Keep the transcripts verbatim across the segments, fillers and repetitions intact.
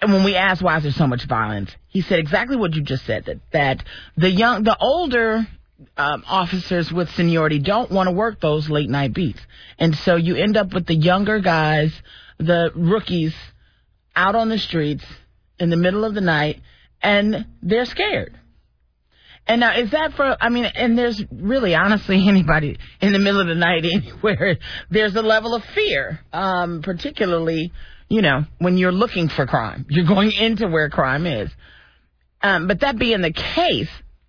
and when we asked why is there so much violence, he said exactly what you just said, that, that the young, the older um, officers with seniority don't want to work those late night beats. And so you end up with the younger guys, the rookies, out on the streets in the middle of the night, and they're scared. And now, is that for, I mean, and there's really, honestly, anybody in the middle of the night anywhere, there's a level of fear, um, particularly, you know, when you're looking for crime. You're going into where crime is. Um, but that being the case,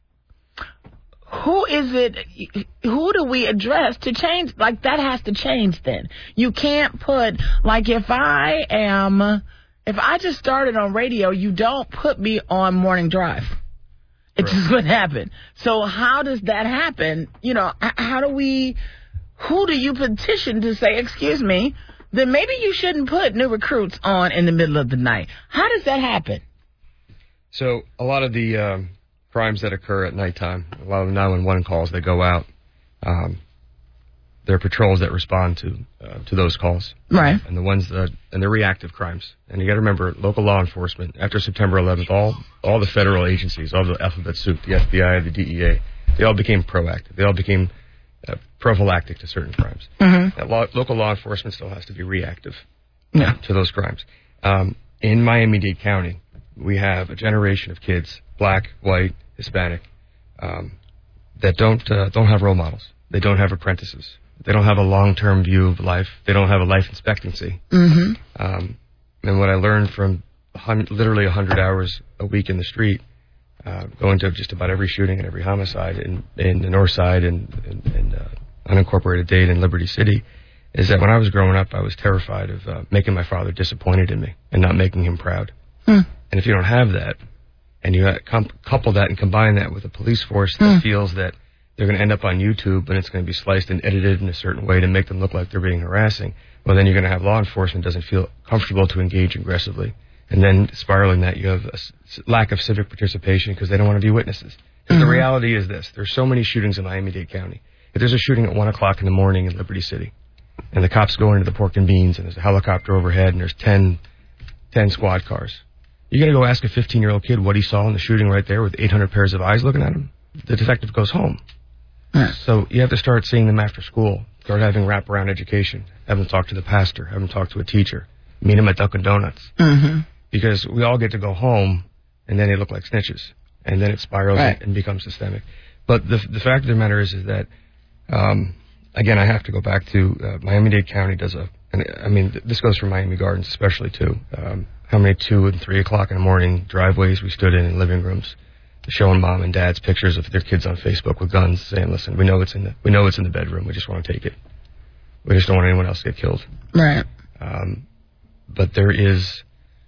who is it, who do we address to change? Like, that has to change then. You can't put, like, if I am, if I just started on radio, you don't put me on Morning Drive. It's just going to happen. So how does that happen? You know, how do we, who do you petition to say, excuse me, then maybe you shouldn't put new recruits on in the middle of the night? How does that happen? So a lot of the um, crimes that occur at nighttime, a lot of the nine one one calls that go out, um, there are patrols that respond to uh, to those calls. Right. And the ones that, and they're reactive crimes. And you got to remember, local law enforcement, after September eleventh, all all the federal agencies, all the alphabet soup, the F B I, the D E A, they all became proactive. They all became uh, prophylactic to certain crimes. Mm-hmm. Now, law, local law enforcement still has to be reactive yeah. to those crimes. Um, in Miami-Dade County, we have a generation of kids, black, white, Hispanic, um, that don't uh, don't have role models. They don't have apprentices. They don't have a long-term view of life. They don't have a life expectancy. Mm-hmm. Um, and what I learned from hun- literally one hundred hours a week in the street, uh, going to just about every shooting and every homicide in, in the North Side and, and, and uh, unincorporated Dade and Liberty City, is that when I was growing up, I was terrified of uh, making my father disappointed in me and not making him proud. Mm. And if you don't have that, and you com- couple that and combine that with a police force that mm. feels that they're going to end up on YouTube and it's going to be sliced and edited in a certain way to make them look like they're being harassing, well, then you're going to have law enforcement doesn't feel comfortable to engage aggressively. And then spiraling that, you have a s- lack of civic participation because they don't want to be witnesses. Because mm-hmm. the reality is this. There's so many shootings in Miami-Dade County. If there's a shooting at one o'clock in the morning in Liberty City, and the cops go into the Pork and Beans, and there's a helicopter overhead, and there's ten, ten squad cars, you're going to go ask a fifteen-year-old kid what he saw in the shooting right there with eight hundred pairs of eyes looking at him? The detective goes home. Yeah. So you have to start seeing them after school, start having wraparound education, have them talk to the pastor, have them talk to a teacher, meet them at Dunkin' Donuts. Mm-hmm. Because we all get to go home, and then they look like snitches, and then it spirals right. and becomes systemic. But the the fact of the matter is, is that, um, again, I have to go back to uh, Miami-Dade County does a, and I mean, th- this goes for Miami Gardens especially, too. Um, how many two and three o'clock in the morning driveways we stood in in living rooms, showing mom and dad's pictures of their kids on Facebook with guns, saying, "Listen, we know it's in the we know it's in the bedroom. We just want to take it. We just don't want anyone else to get killed." Right. Um, but there is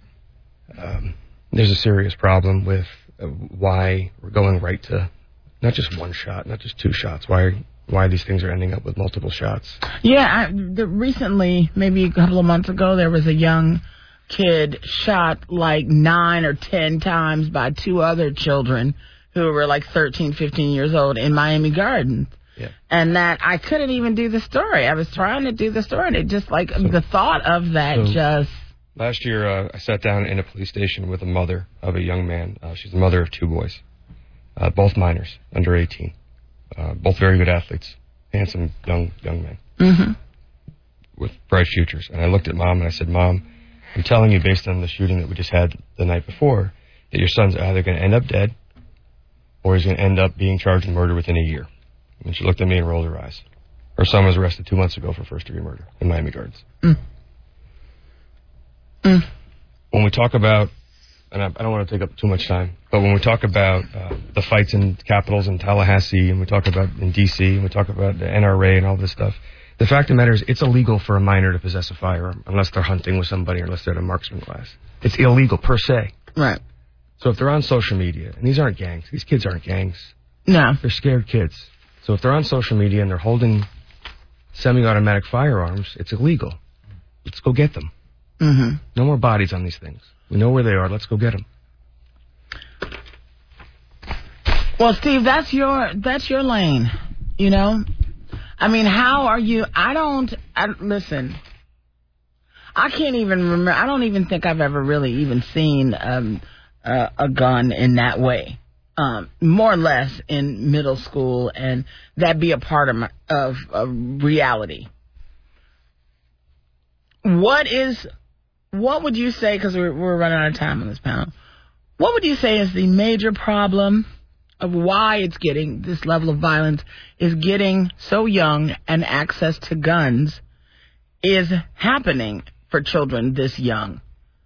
um, there's a serious problem with uh, why we're going right to not just one shot, not just two shots. Why why these things are ending up with multiple shots? Yeah, I, the, recently, maybe a couple of months ago, there was a young kid shot like nine or ten times by two other children who were like thirteen, fifteen years old in Miami Gardens. Yeah. And that I couldn't even do the story. I was trying to do the story, and it just like so, the thought of that so just. Last year, uh, I sat down in a police station with a mother of a young man. Uh, she's the mother of two boys, uh, both minors, under eighteen, uh, both very good athletes, handsome young young men mm-hmm. with bright futures. And I looked at mom and I said, "Mom, I'm telling you, based on the shooting that we just had the night before, that your son's either going to end up dead or he's going to end up being charged with murder within a year." And she looked at me and rolled her eyes. Her son was arrested two months ago for first-degree murder in Miami Gardens. Mm. Mm. When we talk about, and I, I don't want to take up too much time, but when we talk about uh, the fights in capitals in Tallahassee, and we talk about in D C, and we talk about the N R A and all this stuff, the fact of the matter is it's illegal for a minor to possess a firearm unless they're hunting with somebody or unless they're in a marksman class. It's illegal per se. Right. So if they're on social media, and these aren't gangs, these kids aren't gangs. No. They're scared kids. So if they're on social media and they're holding semi-automatic firearms, it's illegal. Let's go get them. Mm-hmm. No more bodies on these things. We know where they are. Let's go get them. Well, Steve, that's your that's your lane. You know, I mean, how are you? I don't I, listen. I can't even remember. I don't even think I've ever really even seen um, uh, a gun in that way. Um, more or less in middle school, and that be a part of my, of, of reality. What is, what would you say, because we're, we're running out of time on this panel, what would you say is the major problem of why it's getting, this level of violence is getting so young and access to guns is happening for children this young?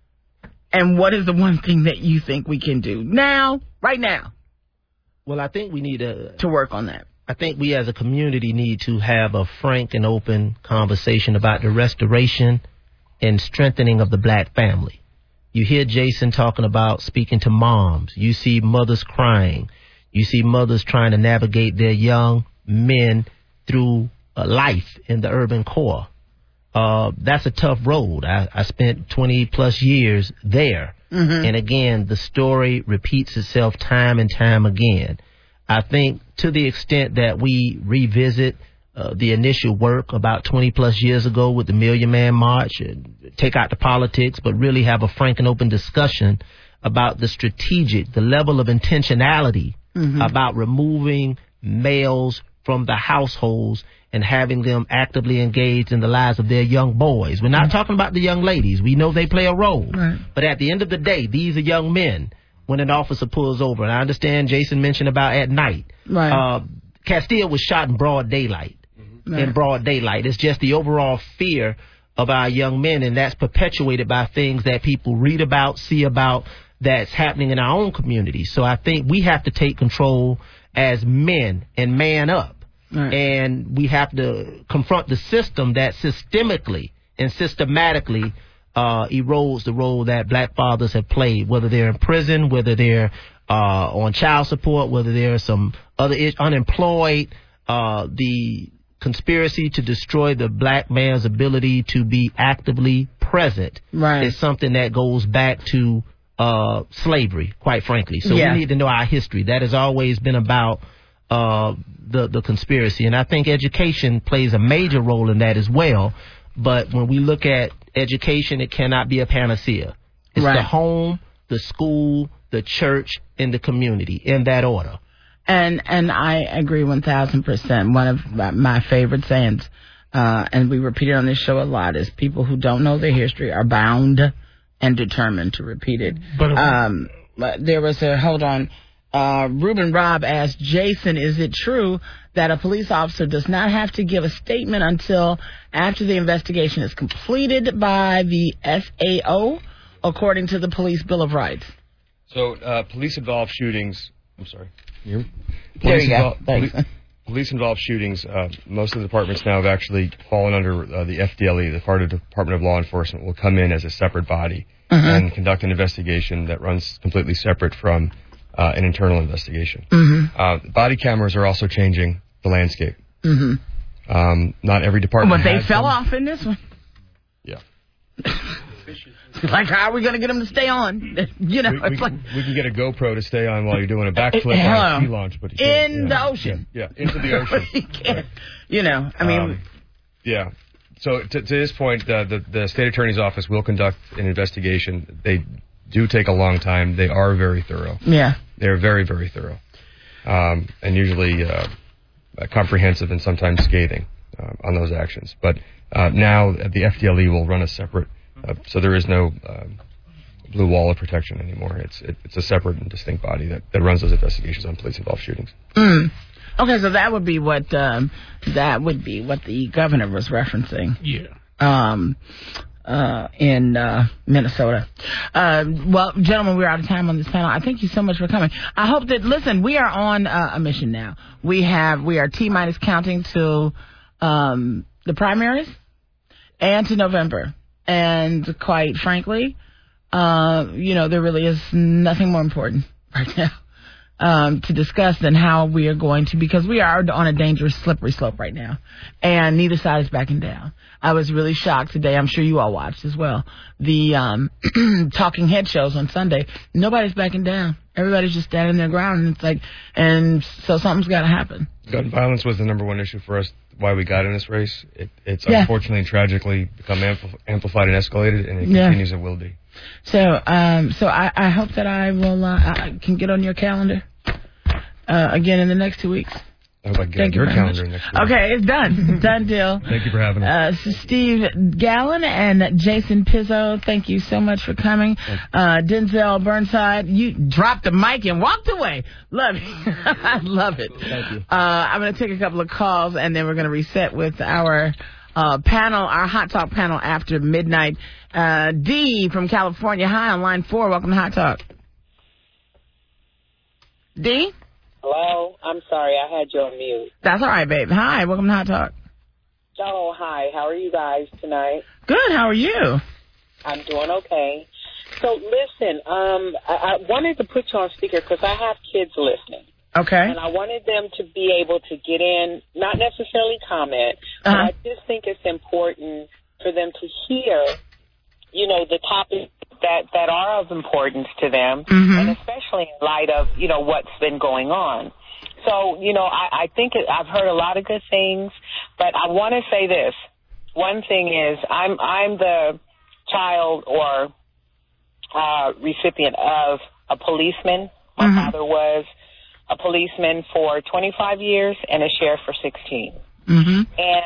And what is the one thing that you think we can do now, right now? Well, I think we need to... To work on that. I think we as a community need to have a frank and open conversation about the restoration and strengthening of the black family. You hear Jason talking about speaking to moms. You see mothers crying. You see mothers trying to navigate their young men through a life in the urban core. Uh, that's a tough road. I, I spent twenty plus years there. Mm-hmm. And again, the story repeats itself time and time again. I think to the extent that we revisit uh, the initial work about twenty plus years ago with the Million Man March, and take out the politics, but really have a frank and open discussion about the strategic, the level of intentionality mm-hmm. about removing males from the households and having them actively engaged in the lives of their young boys. We're not mm-hmm. talking about the young ladies. We know they play a role. Right. But at the end of the day, these are young men when an officer pulls over. And I understand Jason mentioned about at night. Right. Uh, Castile was shot in broad daylight. Mm-hmm. Right. In broad daylight. It's just the overall fear of our young men, and that's perpetuated by things that people read about, see about, that's happening in our own community. So I think we have to take control as men and man up. Right. And we have to confront the system that systemically and systematically uh, erodes the role that black fathers have played, whether they're in prison, whether they're uh, on child support, whether they're some other ish, unemployed. Uh, the conspiracy to destroy the black man's ability to be actively present right. is something that goes back to uh, slavery, quite frankly. So yeah. we need to know our history. That has always been about Uh, the the conspiracy, and I think education plays a major role in that as well. But when we look at education, it cannot be a panacea. It's right. the home, the school, the church, and the community in that order. And and I agree one thousand percent. One of my favorite sayings, uh, and we repeat it on this show a lot, is people who don't know their history are bound and determined to repeat it. But um, there was a hold on. Uh, Ruben Robb asked Jason, is it true that a police officer does not have to give a statement until after the investigation is completed by the S A O, according to the Police Bill of Rights? So, uh, police-involved shootings... I'm sorry. You? There you go. Thanks. Police, police-involved shootings, uh, most of the departments now have actually fallen under uh, the F D L E, the Florida Department of Law Enforcement, will come in as a separate body mm-hmm. and conduct an investigation that runs completely separate from Uh, an internal investigation. Mm-hmm. Uh, body cameras are also changing the landscape. Mm-hmm. Um, not every department. But they has fell them. off in this one. Yeah. Like, how are we going to get them to stay on? You know, we, it's we, like we can get a GoPro to stay on while you're doing a backflip uh, on a ski launch, but you in yeah. the ocean. Yeah, yeah, into the ocean. you, can't, you know, I mean, um, yeah. So to, to this point, uh, the the state attorney's office will conduct an investigation. They do take a long time. They are very thorough. Yeah. They're very, very thorough. Um, and usually uh, comprehensive and sometimes scathing uh, on those actions. But uh, now the F D L E will run a separate, uh, so there is no uh, blue wall of protection anymore. It's it, it's a separate and distinct body that, that runs those investigations on police-involved shootings. Mm. Okay, so that would be what um, that would be what the governor was referencing. Yeah. Um, Uh, in uh, Minnesota. Uh, well, gentlemen, we're out of time on this panel. I thank you so much for coming. I hope that, listen, we are on uh, a mission now. We have, we are T-minus counting to um, the primaries and to November. And quite frankly, uh, you know, there really is nothing more important right now um, to discuss than how we are going to, because we are on a dangerous, slippery slope right now. And neither side is backing down. I was really shocked today. I'm sure you all watched as well. The um, talking head shows on Sunday. Nobody's backing down. Everybody's just standing their ground. And it's like, and so something's got to happen. Gun violence was the number one issue for us why we got in this race. It, it's yeah. unfortunately and tragically become ampl- amplified and escalated, and it yeah. continues and will be. So, um, so I, I hope that I will uh, I can get on your calendar uh, again in the next two weeks. I hope I get Thank on your you calendar much. next week. Okay, it's done. Done deal. Thank you for having us. Uh, so Steve Gallen and Jason Pizzo, thank you so much for coming. Uh, Denzel Burnside, you dropped the mic and walked away. Love it. I love it. Thank you. Uh, I'm going to take a couple of calls, and then we're going to reset with our uh, panel, our Hot Talk panel after midnight. Uh, D from California. Hi, on line four. Welcome to Hot Talk. D? Hello? I'm sorry, I had you on mute. That's all right, babe. Hi, welcome to Hot Talk. Oh, hi. How are you guys tonight? Good, how are you? I'm doing okay. So, listen, um, I, I wanted to put you on speaker because I have kids listening. Okay. And I wanted them to be able to get in, not necessarily comment, Uh-huh. but I just think it's important for them to hear, you know, the topics that, that are of importance to them, mm-hmm. and especially in light of, you know, what's been going on. So, you know, I, I think it, I've heard a lot of good things, but I want to say this. One thing is I'm I'm the child or uh, recipient of a policeman. My mm-hmm. father was a policeman for twenty-five years and a sheriff for sixteen. Mm-hmm. And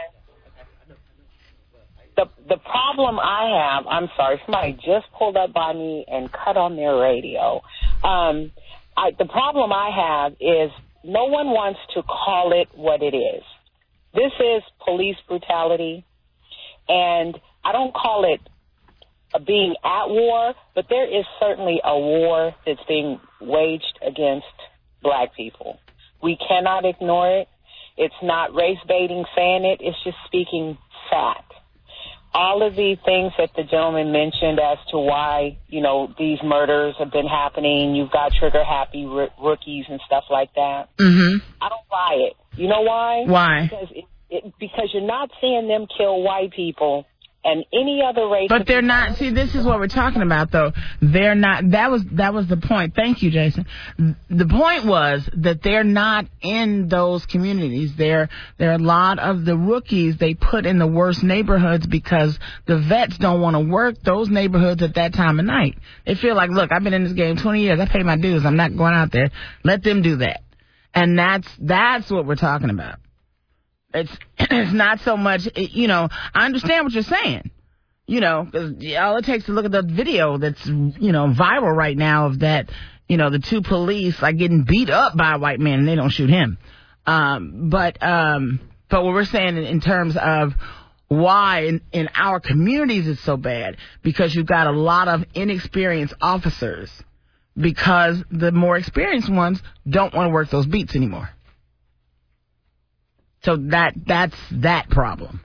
the the problem I have, I'm sorry, somebody just pulled up by me and cut on their radio. Um, I, the problem I have is no one wants to call it what it is. This is police brutality, and I don't call it a being at war, but there is certainly a war that's being waged against black people. We cannot ignore it. It's not race baiting saying it. It's just speaking fact. All of the things that the gentleman mentioned as to why, you know, these murders have been happening, you've got trigger-happy r- rookies and stuff like that. Mm-hmm. I don't buy it. You know why? Why? Because, it, it, because you're not seeing them kill white people and any other race. But they're not. See, this is what we're talking about, though. They're not. That was that was the point. Thank you, Jason. The point was that they're not in those communities. There, there are a lot of the rookies they put in the worst neighborhoods because the vets don't want to work those neighborhoods at that time of night. They feel like, look, I've been in this game twenty years. I pay my dues. I'm not going out there. Let them do that. And that's that's what we're talking about. It's it's not so much, you know, I understand what you're saying, you know, because all it takes to look at the video that's, you know, viral right now of that, you know, the two police like getting beat up by a white man and they don't shoot him. Um, but um, but what we're saying in, in terms of why in, in our communities it's so bad, because you've got a lot of inexperienced officers because the more experienced ones don't want to work those beats anymore. So that that's that problem.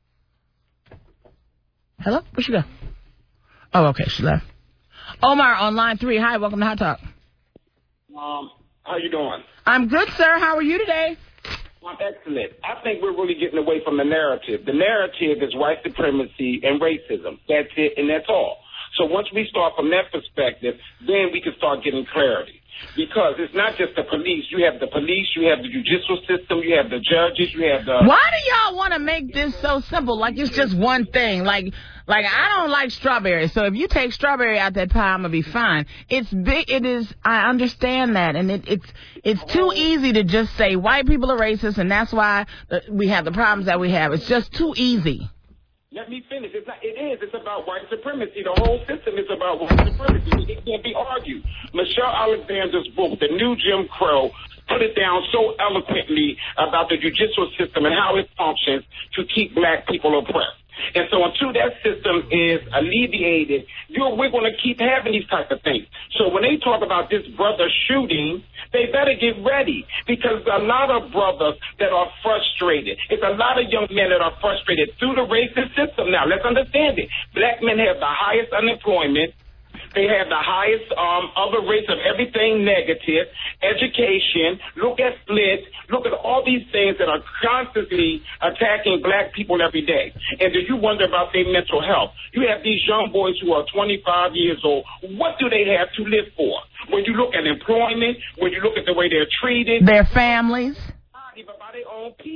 Hello? Where'd she go? Oh, okay, she left. Omar on line three. Hi, welcome to Hot Talk. Um, how you doing? I'm good, sir. How are you today? I'm excellent. I think we're really getting away from the narrative. The narrative is white supremacy and racism. That's it, and that's all. So once we start from that perspective, then we can start getting clarity. Because it's not just the police. You have the police, you have the judicial system, you have the judges, you have the... Why do y'all want to make this so simple? Like it's just one thing. Like, like I don't like strawberries. So if you take strawberry out that pie, I'm going to be fine. It's big. It is. I understand that. And it, it's it's too easy to just say white people are racist and that's why we have the problems that we have. It's just too easy. Let me finish. It's not, it is. It's about white supremacy. The whole system is about white supremacy. It can't be argued. Michelle Alexander's book, The New Jim Crow, put it down so eloquently about the judicial system and how it functions to keep black people oppressed. And so until that system is alleviated, you're, we're going to keep having these type of things. So when they talk about this brother shooting, they better get ready because a lot of brothers that are frustrated. It's a lot of young men that are frustrated through the racist system. Now, let's understand it. Black men have the highest unemployment. They have the highest um, other rates of everything negative, education, look at split, look at all these things that are constantly attacking black people every day. And do you wonder about their mental health? You have these young boys who are twenty-five years old. What do they have to live for? When you look at employment, when you look at the way they're treated. Their families. Even by their own people.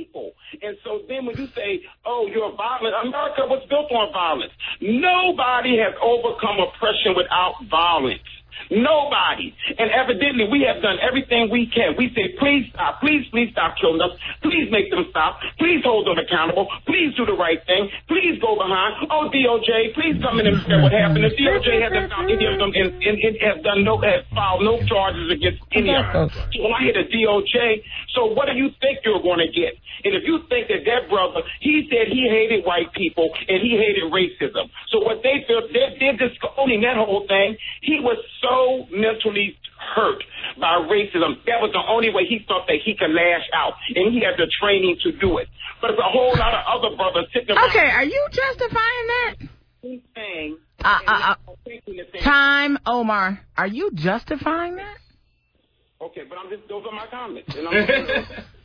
And so then when you say, oh, you're violent, America was built on violence. Nobody has overcome oppression without violence. Nobody. And evidently we have done everything we can. We say, please stop. Please, please stop killing us. Please make them stop. Please hold them accountable. Please do the right thing. Please go behind. Oh, D O J, please come in and say what happened. The D O J hasn't found any of them and, and, and has done no, has filed no charges against any of them. So when I hear the D O J, so what do you think you're going to get? And if you think that that brother, he said he hated white people and he hated racism. So what they feel, they're, they're disowning that whole thing. He was so mentally hurt by racism. That was the only way he thought that he could lash out. And he had the training to do it. But there's a whole lot of other brothers sitting around. Okay, are you justifying that? Saying, uh, uh, uh, time, Omar. Are you justifying that? Okay, but I'm just, those are my comments. And, I'm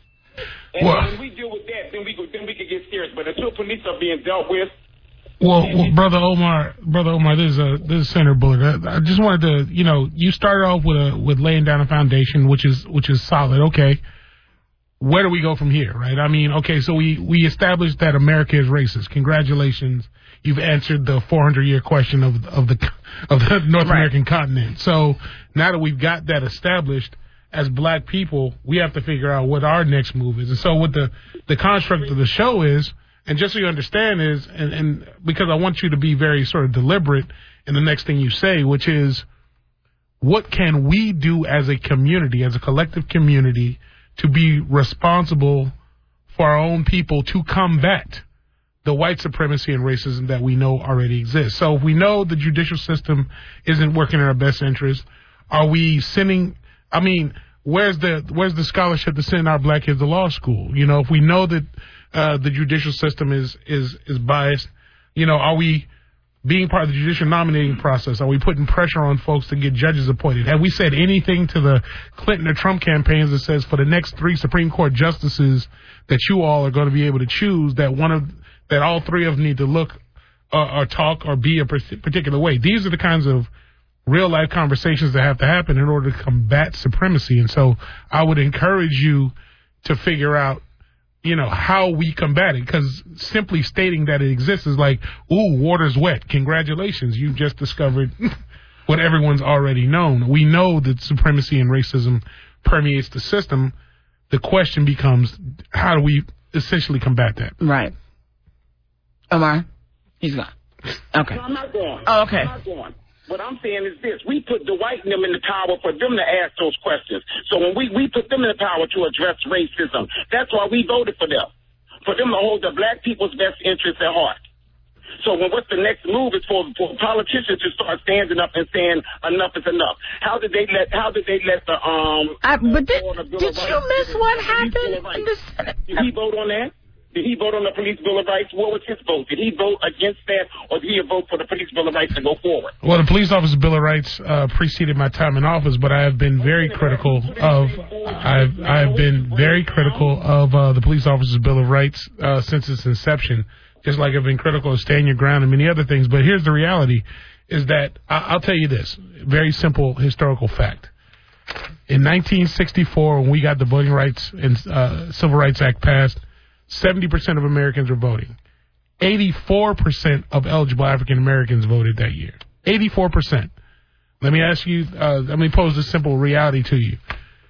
and well, when we deal with that, then we, go, then we can get serious. But until police are being dealt with, Well, well, brother Omar, brother Omar, this is a this is Senator Bullard. I, I just wanted to, you know, you started off with a with laying down a foundation, which is which is solid. Okay, where do we go from here, right? I mean, okay, so we we established that America is racist. Congratulations, you've answered the four hundred year question of of the of the North right. American continent. So now that we've got that established, as black people, we have to figure out what our next move is. And so what the the construct of the show is. And just so you understand is, and, and because I want you to be very sort of deliberate in the next thing you say, which is, what can we do as a community, as a collective community, to be responsible for our own people to combat the white supremacy and racism that we know already exists? So if we know the judicial system isn't working in our best interest, are we sending, I mean, where's the where's the scholarship to send our black kids to law school? You know, if we know that Uh, the judicial system is, is, is biased, you know, are we being part of the judicial nominating process? Are we putting pressure on folks to get judges appointed? Have we said anything to the Clinton or Trump campaigns that says for the next three Supreme Court justices that you all are going to be able to choose, that one of, that all three of them need to look uh, or talk or be a particular way? These are the kinds of real life conversations that have to happen in order to combat supremacy. And so I would encourage you to figure out, you know, how we combat it, because simply stating that it exists is like, ooh, water's wet. Congratulations, you just discovered what everyone's already known. We know that supremacy and racism permeates the system. The question becomes, how do we essentially combat that? Right. Omar? He's gone. Okay. No, I'm not going. Oh, okay. I'm not going. What I'm saying is this. We put the white them in the power for them to ask those questions. So when we, we put them in the power to address racism, that's why we voted for them, for them to hold the black people's best interests at heart. So when what's the next move is for, for politicians to start standing up and saying enough is enough. How did they let How did they let the um? I, but did, did you miss what happened in the Senate? Did he vote on that? Did he vote on the Police Bill of Rights? What was his vote? Did he vote against that, or did he vote for the Police Bill of Rights to go forward? Well, the Police Officer Bill of Rights uh, preceded my time in office, but I have been very critical of I've I've been very critical of uh, the Police Officers Bill of Rights uh, since its inception. Just like I've been critical of Stand Your Ground and many other things. But here's the reality: is that I- I'll tell you this very simple historical fact. In nineteen sixty-four, when we got the Voting Rights and uh, Civil Rights Act passed, seventy percent of Americans were voting. eighty-four percent of eligible African Americans voted that year. eighty-four percent. Let me ask you, uh, let me pose this simple reality to you.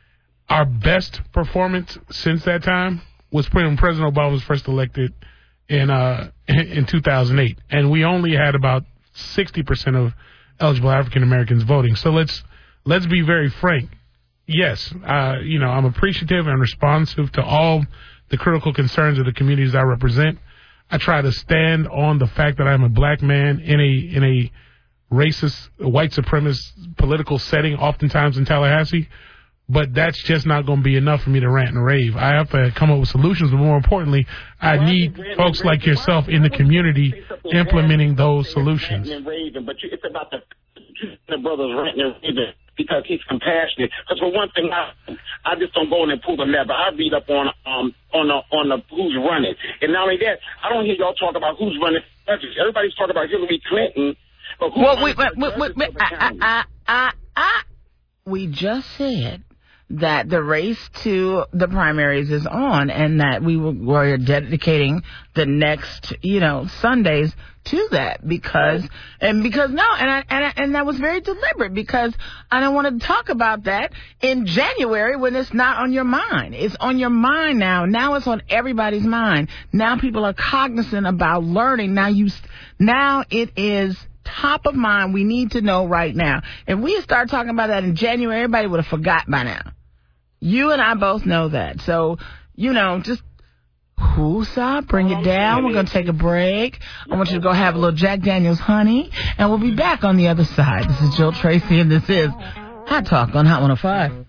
Our best performance since that time was when President Obama was first elected in uh, in two thousand eight. And we only had about sixty percent of eligible African Americans voting. So let's let's be very frank. Yes, uh, you know, I'm appreciative and responsive to all the critical concerns of the communities I represent. I try to stand on the fact that I'm a black man in a in a racist, white supremacist political setting, oftentimes in Tallahassee. But that's just not going to be enough for me to rant and rave. I have to come up with solutions, but more importantly, I need folks like yourself in the community implementing those solutions. But it's about the the brothers ranting and raving because he's compassionate. Because for one thing, I, I just don't go in and pull the lever. I read up on um on the on the who's running, and not only that, I don't hear y'all talk about who's running. Everybody's talking about Hillary Clinton. But who's well, wait, wait, wait, wait, wait, I, I, I, I, I, we just said that the race to the primaries is on, and that we were dedicating the next, you know, Sundays to that, because and because no, and I, and I, and that was very deliberate, because I don't want to talk about that in January when it's not on your mind. It's on your mind now. Now it's on everybody's mind. Now people are cognizant about learning. Now you, now it is top of mind. We need to know right now. If we start talking about that in January, everybody would have forgot by now. You and I both know that. So, you know, just whoosah, bring it down. We're going to take a break. I want you to go have a little Jack Daniels honey, and we'll be back on the other side. This is Jill Tracy, and this is Hot Talk on Hot one oh five.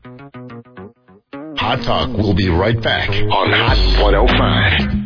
Hot Talk will be right back on Hot one oh five.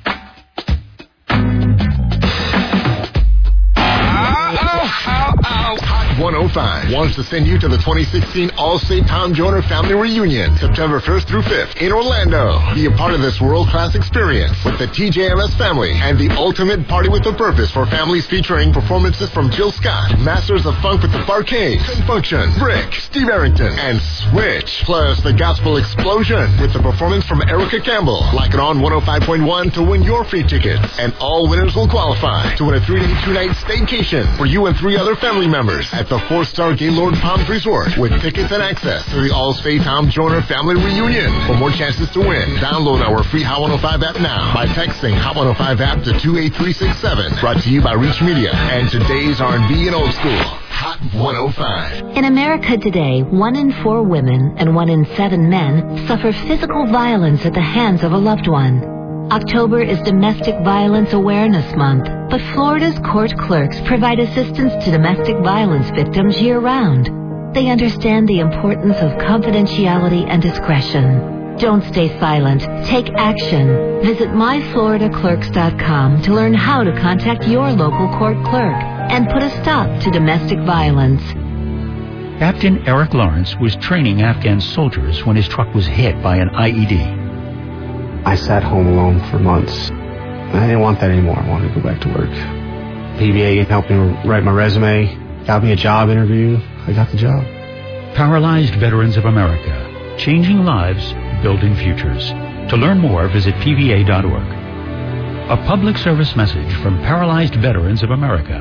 one oh five wants to send you to the twenty sixteen All-State Tom Joyner Family Reunion, September first through fifth in Orlando. Be a part of this world-class experience with the T J M S family and the ultimate party with a purpose for families, featuring performances from Jill Scott, Masters of Funk with the Barcades, Function, Brick, Steve Arrington, and Switch. Plus the Gospel Explosion with the performance from Erica Campbell. Like it on one oh five point one to win your free tickets. And all winners will qualify to win a three-day, two-night staycation for you and three other family members at the four-star Gaylord Palms Resort, with tickets and access to the All-State Tom Joyner Family Reunion. For more chances to win, download our free Hot one oh five app now by texting Hot one oh five app to two eight three six seven. Brought to you by Reach Media and today's R and B and old school. Hot one oh five. In America today, one in four women and one in seven men suffer physical violence at the hands of a loved one. October is Domestic Violence Awareness Month, but Florida's court clerks provide assistance to domestic violence victims year-round. They understand the importance of confidentiality and discretion. Don't stay silent. Take action. Visit my florida clerks dot com to learn how to contact your local court clerk and put a stop to domestic violence. Captain Eric Lawrence was training Afghan soldiers when his truck was hit by an I E D. I sat home alone for months. I didn't want that anymore. I wanted to go back to work. P V A helped me write my resume, got me a job interview. I got the job. Paralyzed Veterans of America. Changing lives, building futures. To learn more, visit P V A dot org. A public service message from Paralyzed Veterans of America.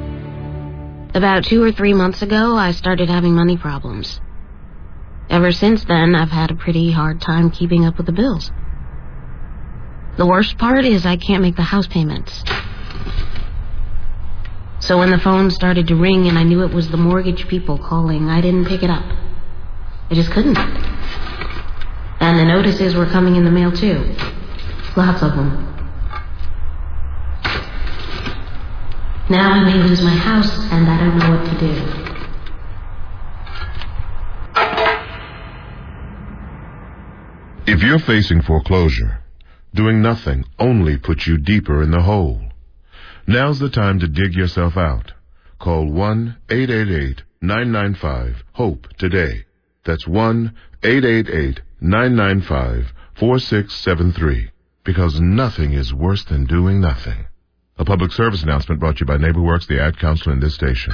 About two or three months ago, I started having money problems. Ever since then, I've had a pretty hard time keeping up with the bills. The worst part is I can't make the house payments. So when the phone started to ring and I knew it was the mortgage people calling, I didn't pick it up. I just couldn't. And the notices were coming in the mail too. Lots of them. Now I may lose my house and I don't know what to do. If you're facing foreclosure, doing nothing only puts you deeper in the hole. Now's the time to dig yourself out. Call one eight eight eight nine nine five HOPE today. That's one eight eight eight nine nine five four six seven three. Because nothing is worse than doing nothing. A public service announcement brought to you by NeighborWorks, the ad council, and this station.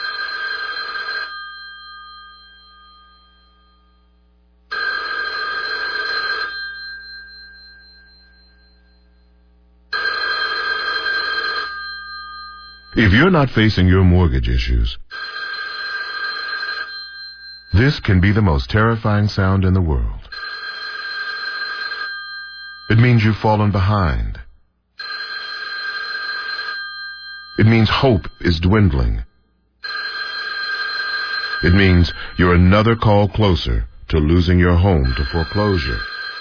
If you're not facing your mortgage issues, this can be the most terrifying sound in the world. It means you've fallen behind. It means hope is dwindling. It means you're another call closer to losing your home to foreclosure.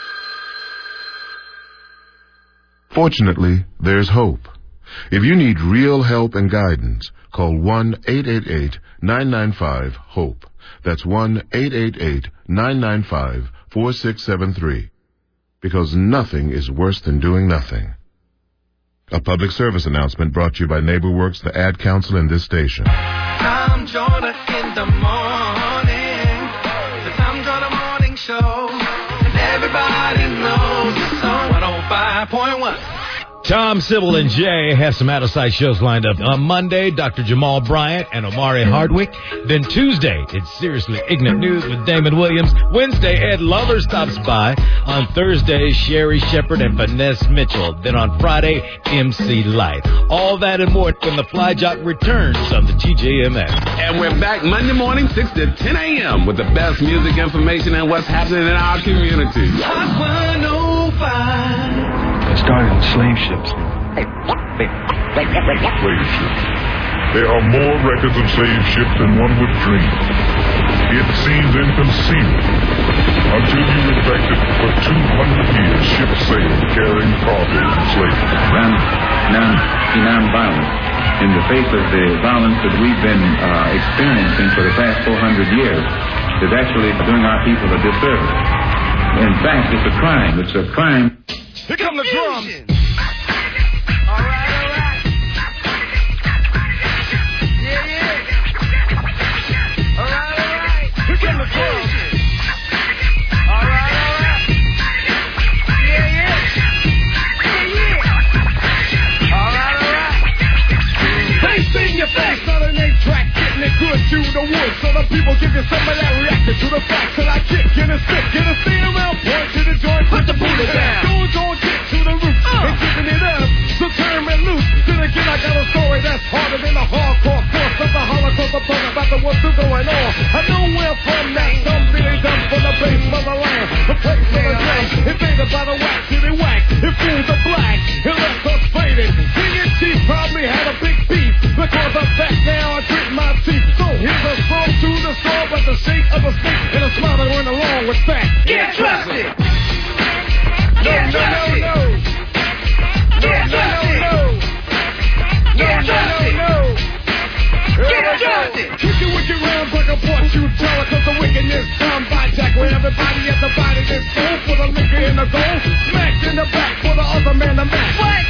Fortunately, there's hope. If you need real help and guidance, call one eight eight eight nine nine five HOPE. That's one eight eight eight nine nine five four six seven three. Because nothing is worse than doing nothing. A public service announcement brought to you by NeighborWorks, the ad council, and this station. Tom Joyner in the morning. The Tom Joyner Morning Show. And everybody knows the song one oh five point one. Tom, Sybil, and Jay have some out-of-sight shows lined up. On Monday, Doctor Jamal Bryant and Omari Hardwick. Then Tuesday, it's Seriously Ignorant News with Damon Williams. Wednesday, Ed Lover stops by. On Thursday, Sherry Shepard and Vanessa Mitchell. Then on Friday, M C Light. All that and more when the Fly Jock returns on the T J M S. And we're back Monday morning, six to ten a.m. with the best music information and what's happening in our community. Hot one oh five. It started with slave ships. Slave ships. There are more records of slave ships than one would dream. It seems inconceivable until you reflect that for two hundred years ships sailed carrying cargo and slaves. Non, non, non-violence. In the face of the violence that we've been uh, experiencing for the past four hundred years, is actually doing our people a disservice. In fact, it's a crime. It's a crime. Here come the drums. All right, all right. Yeah, yeah. All right, all right. Here come the drums. All right, all right. Yeah, yeah. Yeah, yeah. All right, all right. Face in your face on an eight track, getting it good to the woods, so the people give you some of that reaction to the facts that I kick in a stick, in a stand around, point to the joint, put the Buddha down. Goes on, kick to the roof, uh. and giving it up, so turn and loose. Then again, I got a story that's harder than a hardcore course of the Holocaust. I'm talking about the what's still going on. I know where from that some really dumb from the base of the land. The place for the drums, invaded by the whack to the whack. It fools the black, it left us faded. King and Chief probably had a big beef, because of that now I grit my teeth. So here's a song to the soul, but the shape of a snake and a smile that went along with that. Get trusted! No, no, no, no! Get trusted! No, no, no, no! Get trusted! Kick it with your rounds like a butt you tell it, cause the wickedness come by Jack with everybody at the body that's full for the liquor in the goal. Smacked in the back for the other man to match. What?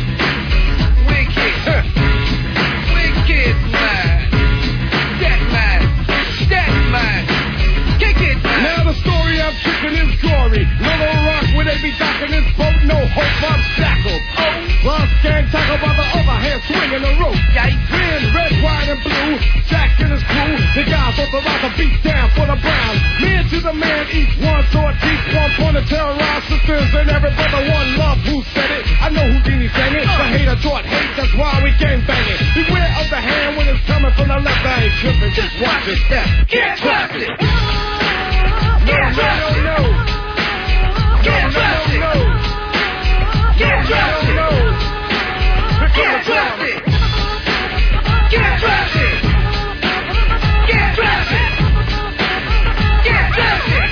Wicked. Wicked man. That man. That man. Kick it, man. Now the story I'm kicking is gory. Little Rock where they be docking this boat, no hope I'm shackled. Oh, lost gang tackle by the other hand swinging the rope. Green, red, white, and blue. Jack and his crew, the guys authorized to beat down for the Browns. Man to the man, each one sword deep, one point to terrorize sisters and every brother one love. Who said it? I know Houdini sang it. The hater taught hate, that's why we gang banging. Beware of the hand when it's coming from the left. I ain't tripping, just watch your step. Get trusted. No, no, no, no. Get trusted. No, no, no. Get trusted. No, no, no. Get trusted. Get trusted. Get trusted. Get trusted.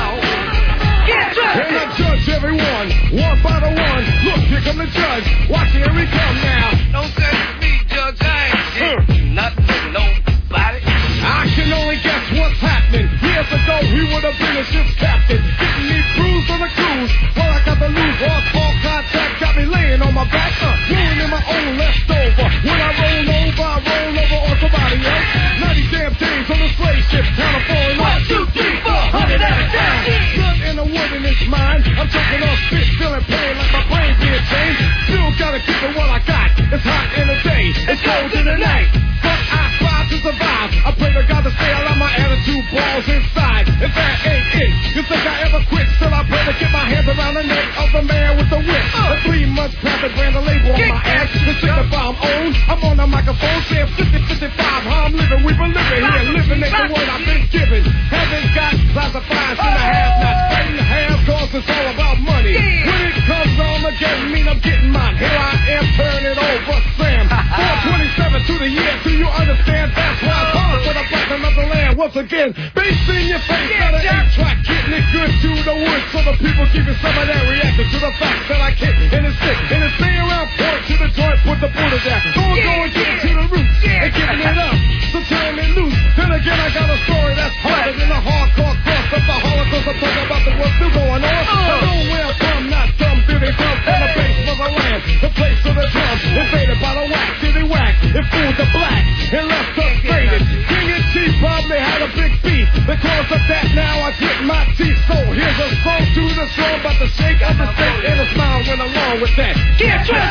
Get trusted. And I judge everyone, one by the one. Look, here come the judge. Watch, here we come now. Don't say it's me, Judge. I ain't did nothing to nobody. I can only guess what's happening. Years ago, he would have been a ship's captain, getting me bruised on a cruise. Well, I got the loose horse, all contact, got me laying on my back, uh, rolling in my own leftover. When I roll over, I roll over on somebody else. Ninety damn days on the slave ship, kind of falling off. One, two, three, four, hundred at a time. Blood in the wood in this mind. I'm choking off spit, feeling pain like my brain being changed. Still gotta keep it what I got. It's hot in the day, it's cold in the night. But I try to survive. I pray to God to stay out of my attitude balls inside. If that ain't it, you think I ever quit? Still I pray to get my hands around the neck of the man with the whip. Uh. A three months traffic brand a label on my ass. To signify I'm owned. I'm on the microphone saying fifty, fifty-five. How I'm living, we been living here. Living at the word I've been given. Haven't got classifieds in the half nots. Fighting the half cause it's all about money. Yeah. When it comes on again, mean I'm getting mine. Here I am, turn it over, Sam. four twenty-seven to the year, do you understand? That's why I'm calling for the blessing of the land. Once again, bass in your face, got an eight track, getting it good to the woods, so the people give you some of that reaction to the facts that I kick and it's sick. And it's stay around, point to the joint, put the Buddha down. Go and go and get to the roots, and giving it up, so turn it loose. Then again, I got a story that's harder than a hardcore cross of the Holocaust. I'm talking about the what's still going on. I know where I'm from, not dumb, did they come from the base of the land, the place of the drums, invaded by the whack, did they whack, it fooled the black, and left us faded. King and Chief probably had a big beef, because of that now I grit my teeth. So here's a song to the song about the shake of the state, and a smile went along with that. Get trusted.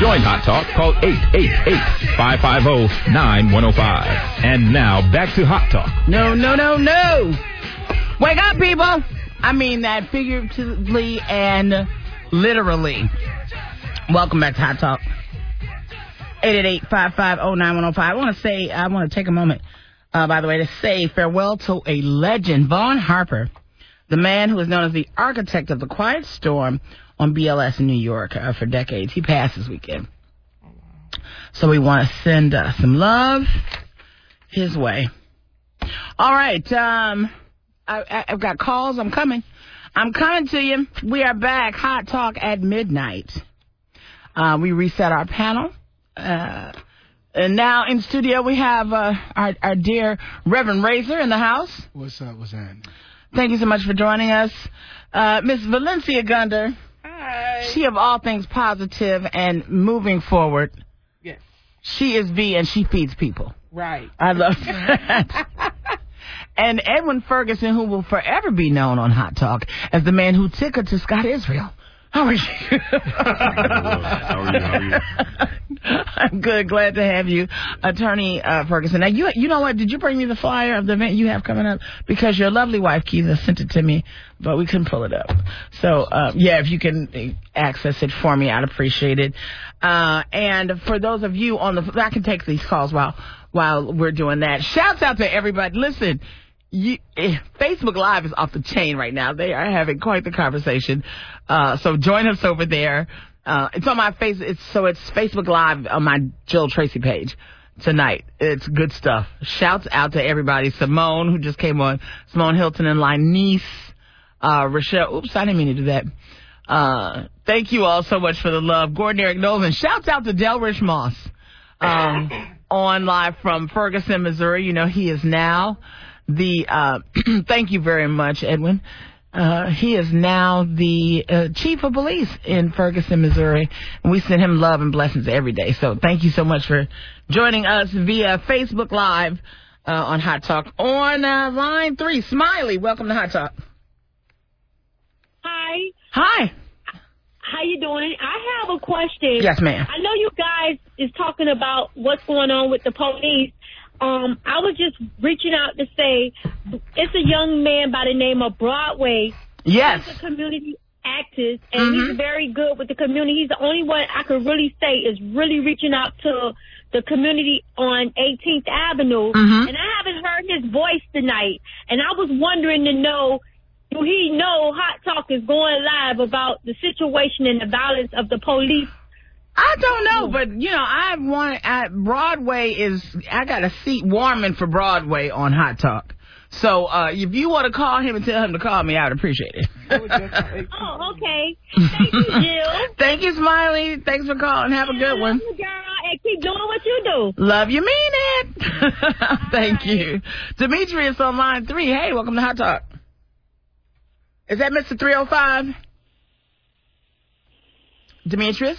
join Hot Talk, call eight eight eight, five five zero, nine one zero five. And now, back to Hot Talk. No, no, no, no. Wake up, people. I mean that figuratively and literally. Welcome back to Hot Talk. eight eight eight, five five zero, nine one zero five. I want to say, I want to take a moment, uh, by the way, to say farewell to a legend, Vaughn Harper, the man who is known as the architect of the Quiet Storm on B L S in New York uh, for decades. He passed this weekend. So we want to send uh, some love his way. All right. Um, I, I've got calls. I'm coming. I'm coming to you. We are back. Hot Talk at midnight. Uh, we reset our panel. Uh, and now in studio we have uh, our, our dear Reverend Razor in the house. What's up? What's that? Thank you so much for joining us. Uh, Miss Valencia Gunder. Hi. She of all things positive and moving forward. Yes. She is V and she feeds people. Right. I love that. And Edwin Ferguson, who will forever be known on Hot Talk as the man who tickled to Scott Israel. How are you? How are you? How are you? I'm good. Glad to have you, Attorney uh, Ferguson. Now, you you know what? Did you bring me the flyer of the event you have coming up? Because your lovely wife, Keitha, sent it to me, but we couldn't pull it up. So, uh, yeah, if you can access it for me, I'd appreciate it. Uh, and for those of you on the... I can take these calls while, while we're doing that. Shouts out to everybody. Listen... You, eh, Facebook Live is off the chain right now. They are having quite the conversation. Uh, so join us over there. Uh, it's on my face. It's so it's Facebook Live on my Jill Tracy page tonight. It's good stuff. Shouts out to everybody. Simone, who just came on. Simone Hilton and Lynice. Uh, Rochelle. Oops, I didn't mean to do that. Uh, thank you all so much for the love. Gordon Eric Nolan. Shouts out to Delrich Moss. Um, on live from Ferguson, Missouri. You know, he is now the, uh, thank you very much, Edwin. Uh, he is now the uh, chief of police in Ferguson, Missouri, and we send him love and blessings every day. So thank you so much for joining us via Facebook Live uh, on Hot Talk. On uh, line three, Smiley, welcome to Hot Talk. Hi. Hi. How you doing? I have a question. Yes, ma'am. I know you guys is talking about what's going on with the police. Um, I was just reaching out to say it's a young man by the name of Broadway. Yes. He's a community activist, and Mm-hmm. he's very good with the community. He's the only one I could really say is really reaching out to the community on eighteenth Avenue. Mhm. And I haven't heard his voice tonight. And I was wondering to know, do he know Hot Talk is going live about the situation and the violence of the police? I don't know, but, you know, I want, I, Broadway is, I got a seat warming for Broadway on Hot Talk. So, uh, if you want to call him and tell him to call me, I would appreciate it. Oh, okay. Thank you, Jill. Thank you, Smiley. Thanks for calling. Have a good one. Love you, girl, and keep doing what you do. Love you, mean it. Thank you. Demetrius on line three. Hey, welcome to Hot Talk. Is that Mister three oh five? Demetrius?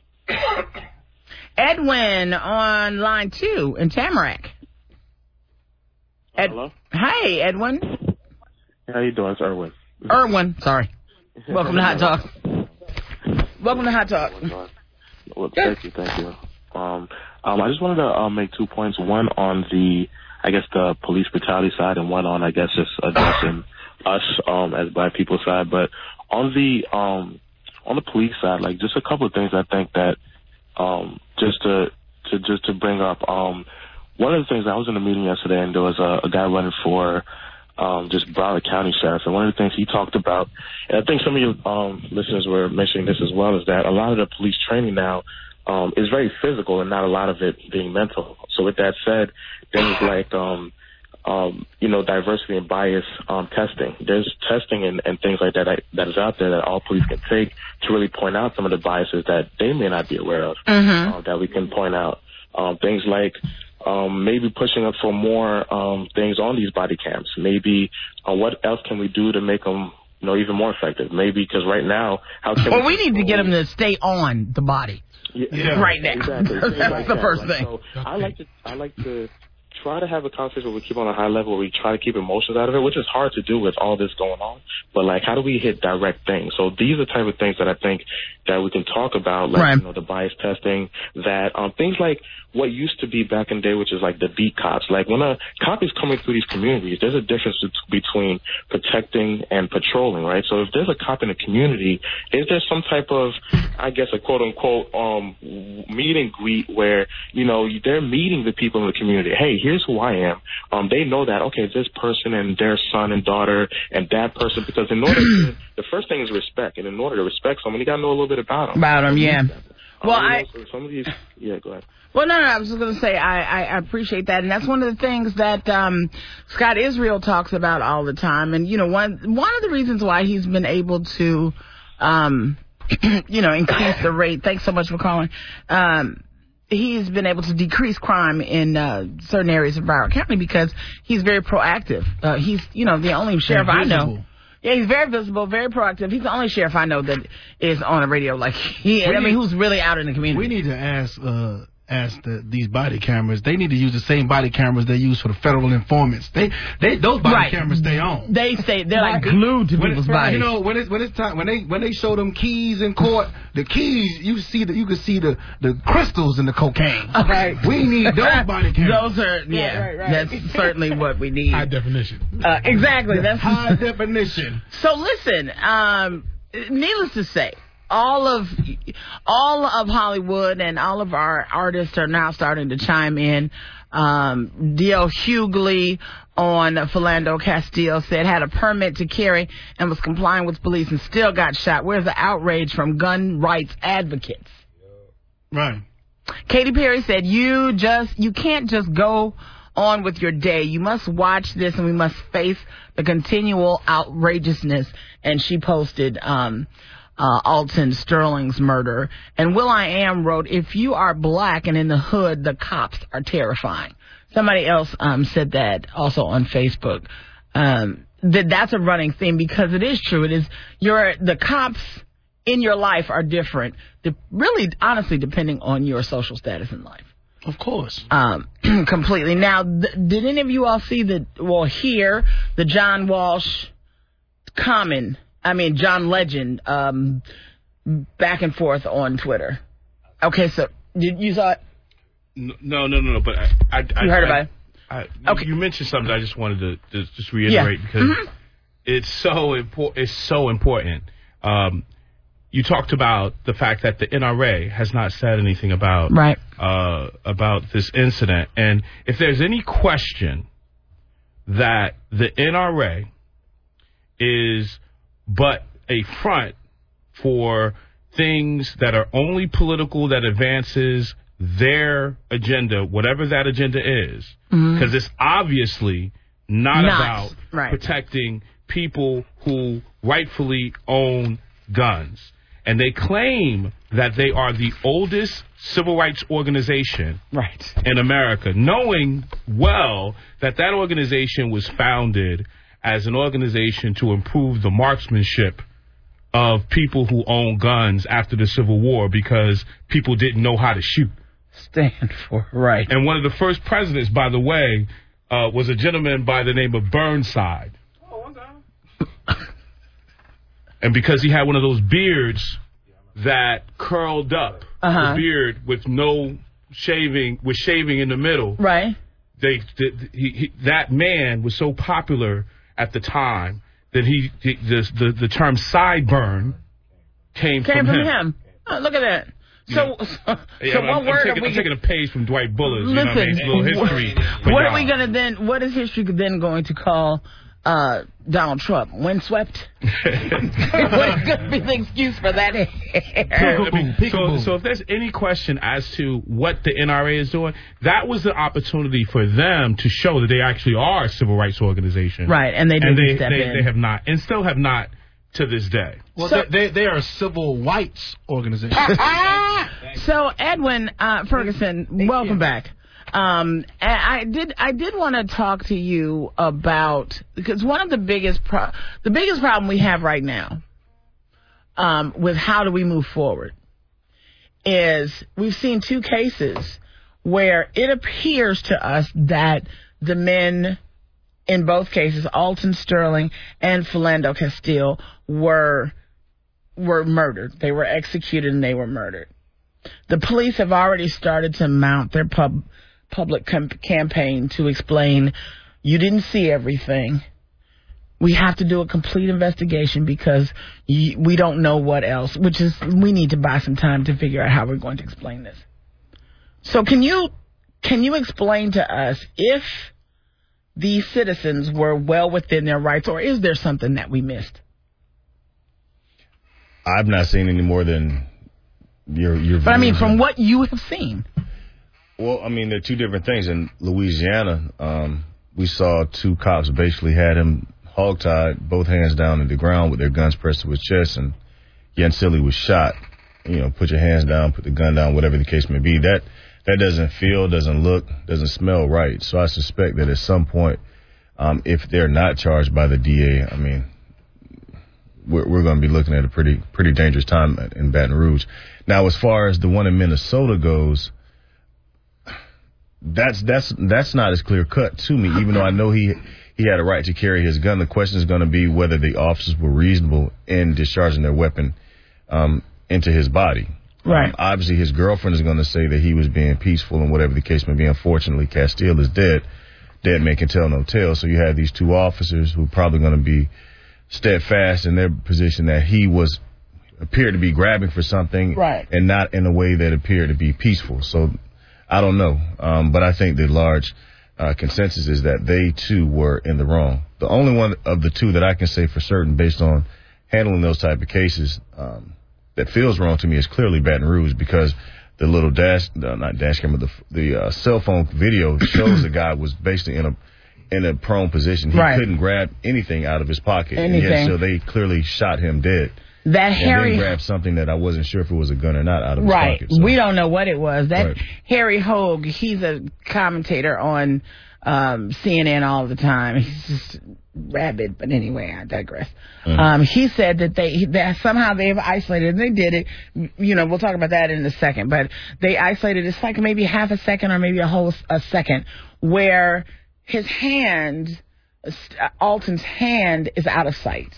Edwin on line two in Tamarack. Ed- Hello? Hey, Edwin. How you doing? It's Erwin. Erwin, sorry. Welcome to Hot Talk. Welcome to Hot Talk. Well, thank you, thank you. Um, um, I just wanted to uh, make two points. One on the, I guess, the police brutality side, and one on, I guess, just addressing us um, as Black people side. But on the um, on the police side, like just a couple of things I think that um, just to to just to bring up. Um, one of the things, I was in a meeting yesterday, and there was a, a guy running for um, just Broward County Sheriff, and one of the things he talked about, and I think some of your um, listeners were mentioning this as well, is that a lot of the police training now um, is very physical and not a lot of it being mental. So with that said, things like um, um, you know, diversity and bias um, testing. There's testing and, and things like that that is out there that all police can take to really point out some of the biases that they may not be aware of, mm-hmm. uh, that we can point out. Um, things like um, maybe pushing up for more um, things on these body cams. Maybe uh, what else can we do to make them, you know, even more effective? Maybe because right now, how can well, we... we need to get them to stay on the body. Yeah, right now. Exactly. That's like the that. first like, thing. So I like to, I like to, try to have a conversation where we keep on a high level, where we try to keep emotions out of it, which is hard to do with all this going on. But, like, how do we hit direct things? So these are the type of things that I think that we can talk about, like, right. you know, the bias testing, that um, things like what used to be back in the day, which is like the beat cops. Like, when a cop is coming through these communities, there's a difference between protecting and patrolling, right? So if there's a cop in a community, is there some type of, I guess, a quote-unquote um, meet and greet where, you know, they're meeting the people in the community. Hey, here's who I am. Um, they know that, okay, this person and their son and daughter and that person, because in order to, the first thing is respect, and in order to respect someone, you got to know a little bit about them. About them, yeah. Well, um, I... Know, so some of these, yeah, go ahead. Well, no, no, I was just going to say I, I, I appreciate that, and that's one of the things that um, Scott Israel talks about all the time. And, you know, one one of the reasons why he's been able to, um, you know, increase the rate, thanks so much for calling, um, he's been able to decrease crime in uh, certain areas of Broward County because he's very proactive. Uh, he's, you know, the only sheriff I know. Yeah, he's very visible, very proactive. He's the only sheriff I know that is on the radio. Like, he, I mean, who's really out in the community. We need to ask... Uh Ask the, these body cameras. They need to use the same body cameras they use for the federal informants. They, they, those body right. cameras stay on. They stay. They're like glued to when people's it, bodies. You know, when it's when it's time when they when they show them keys in court, the keys you see that you can see the, the crystals in the cocaine. Right. We need those body cameras. Those are yeah. Right, right, right. That's certainly what we need. High definition. Uh, exactly. That's high definition. So listen. Um, needless to say. All of all of Hollywood and all of our artists are now starting to chime in. Um, D L Hughley on Philando Castile said had a permit to carry and was complying with police and still got shot. Where's the outrage from gun rights advocates? Right. Katy Perry said you just you can't just go on with your day. You must watch this and we must face the continual outrageousness. And she posted um Uh, Alton Sterling's murder. And will.i.am wrote, if you are black and in the hood, the cops are terrifying. Somebody else um, said that also on Facebook. Um, that that's a running theme because it is true. It is your the cops in your life are different. De- really, honestly, depending on your social status in life. Of course. Um, completely. Now, th- did any of you all see the, well, hear the John Walsh Common I mean, John Legend, um, back and forth on Twitter. Okay, so did you saw it? No, no, no, no. But I, I, I you heard I, about it. I, okay. You mentioned something I just wanted to, to just reiterate yeah. because mm-hmm. it's so important. It's so important. Um, you talked about the fact that the N R A has not said anything about right. uh, about this incident, and if there's any question that the N R A is but a front for things that are only political, that advances their agenda, whatever that agenda is. Because mm-hmm. it's obviously not, not about right. protecting people who rightfully own guns. And they claim that they are the oldest civil rights organization right. in America, knowing well that that organization was founded as an organization to improve the marksmanship of people who own guns after the Civil War because people didn't know how to shoot. Stand for, right. And one of the first presidents, by the way, uh, was a gentleman by the name of Burnside. Oh, okay. And because he had one of those beards that curled up, uh-huh. the beard with no shaving, with shaving in the middle. Right. They, they he, he, that man was so popular at the time that he the the, the term sideburn came, came from, from him. him. Oh, look at that. So, yeah. so, yeah, so I'm, what I'm word taking, are we? I'm taking a page from Dwight Buller's. Listen, you know what I mean? It's a little history. What, what are we gonna then? What is history then going to call uh, Donald Trump? Windswept? What is going to be the excuse for that? So, I mean, so, so if there's any question as to what the N R A is doing, that was the opportunity for them to show that they actually are a civil rights organization. Right, and they didn't and they, step they, in. They have not, and still have not to this day. Well, so, they, they are a civil rights organization. So, Edwin uh, Ferguson, welcome back. Um, I did I did want to talk to you about, because one of the biggest pro- the biggest problem we have right now um, with how do we move forward is we've seen two cases where it appears to us that the men, in both cases, Alton Sterling and Philando Castile, were were murdered. They were executed and they were murdered. The police have already started to mount their pub, public com- campaign to explain, you didn't see everything. We have to do a complete investigation because y- we don't know what else, which is we need to buy some time to figure out how we're going to explain this. So can you can you explain to us if these citizens were well within their rights, or is there something that we missed? I've not seen any more than your your. But I mean, from what you have seen. Well, I mean, they're two different things. In Louisiana, um, we saw two cops basically had him hogtied, both hands down in the ground with their guns pressed to his chest, and Yancili was shot. You know, put your hands down, put the gun down, whatever the case may be. That that doesn't feel, doesn't look, doesn't smell right. So I suspect that at some point, um, if they're not charged by the D A, I mean, we're, we're going to be looking at a pretty pretty dangerous time in Baton Rouge. Now, as far as the one in Minnesota goes, that's that's that's not as clear cut to me. Even though I know he he had a right to carry his gun, the question is going to be whether the officers were reasonable in discharging their weapon um, into his body. Right. Um, obviously, his girlfriend is going to say that he was being peaceful and whatever the case may be. Unfortunately, Castile is dead. Dead man can tell no tale. So you have these two officers who are probably going to be steadfast in their position that he was appeared to be grabbing for something, right, and not in a way that appeared to be peaceful. So I don't know, um, but I think the large uh, consensus is that they too were in the wrong. The only one of the two that I can say for certain, based on handling those type of cases, um, that feels wrong to me is clearly Baton Rouge, because the little dash, uh, not dash camera, the, the uh, cell phone video shows the guy was basically in a in a prone position. He right. couldn't grab anything out of his pocket, anything. and yet so they clearly shot him dead. That and Harry then grabbed something that I wasn't sure if it was a gun or not out of his right. pocket. So. We don't know what it was. That Right. Harry Hogue, he's a commentator on um, C N N all the time. He's just rabid, but anyway, I digress. Mm. Um, he said that they that somehow they've isolated, and they did it. You know, we'll talk about that in a second. But they isolated. It's like maybe half a second or maybe a whole a second where his hand, Alton's hand, is out of sight.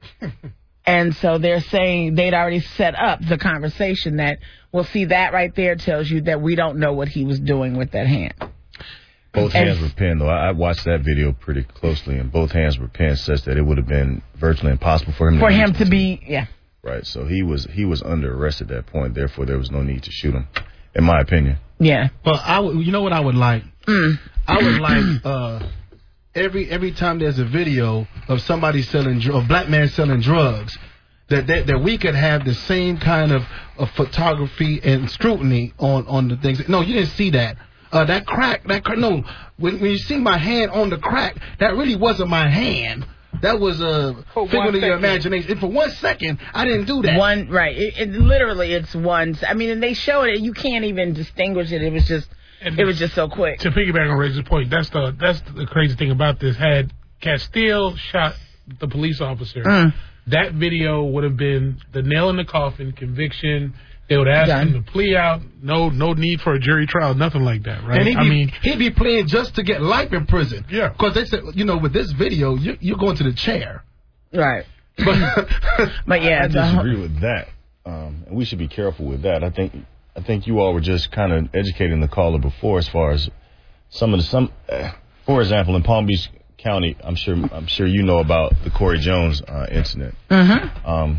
And so they're saying they'd already set up the conversation that, well, see, that right there tells you that we don't know what he was doing with that hand. Both And- hands were pinned, though. I I watched that video pretty closely, and both hands were pinned, such that it would have been virtually impossible for him For to him reach to them. be, yeah. Right, so he was he was under arrest at that point. Therefore, there was no need to shoot him, in my opinion. Yeah. Well, I would, you know what I would like? Mm. I would like uh, every every time there's a video of somebody selling, dr- of black man selling drugs, that, that that we could have the same kind of, of photography and scrutiny on, on the things. No, you didn't see that. Uh, that crack, that crack, no. When, when you see my hand on the crack, that really wasn't my hand. That was a For figment one of your second. imagination. And for one second, I didn't do that. One, right. It, it literally, it's one. I mean, and they showed it. You can't even distinguish it. It was just, it was just so quick. To piggyback on Razor's point, that's the that's the crazy thing about this. Had Castile shot the police officer, Mm. that video would have been the nail in the coffin, conviction. They would ask Done. him to plea out. No, no need for a jury trial, nothing like that, right? And he'd be, I mean, he'd be playing just to get life in prison. Yeah. Because they said, you know, with this video, you, you're going to the chair. Right. But, but yeah, I, I the- disagree with that, um, and we should be careful with that. I think I think you all were just kind of educating the caller before, as far as some of the some, uh, for example, in Palm Beach County, I'm sure I'm sure you know about the Corey Jones uh, incident. Mm-hmm. Um,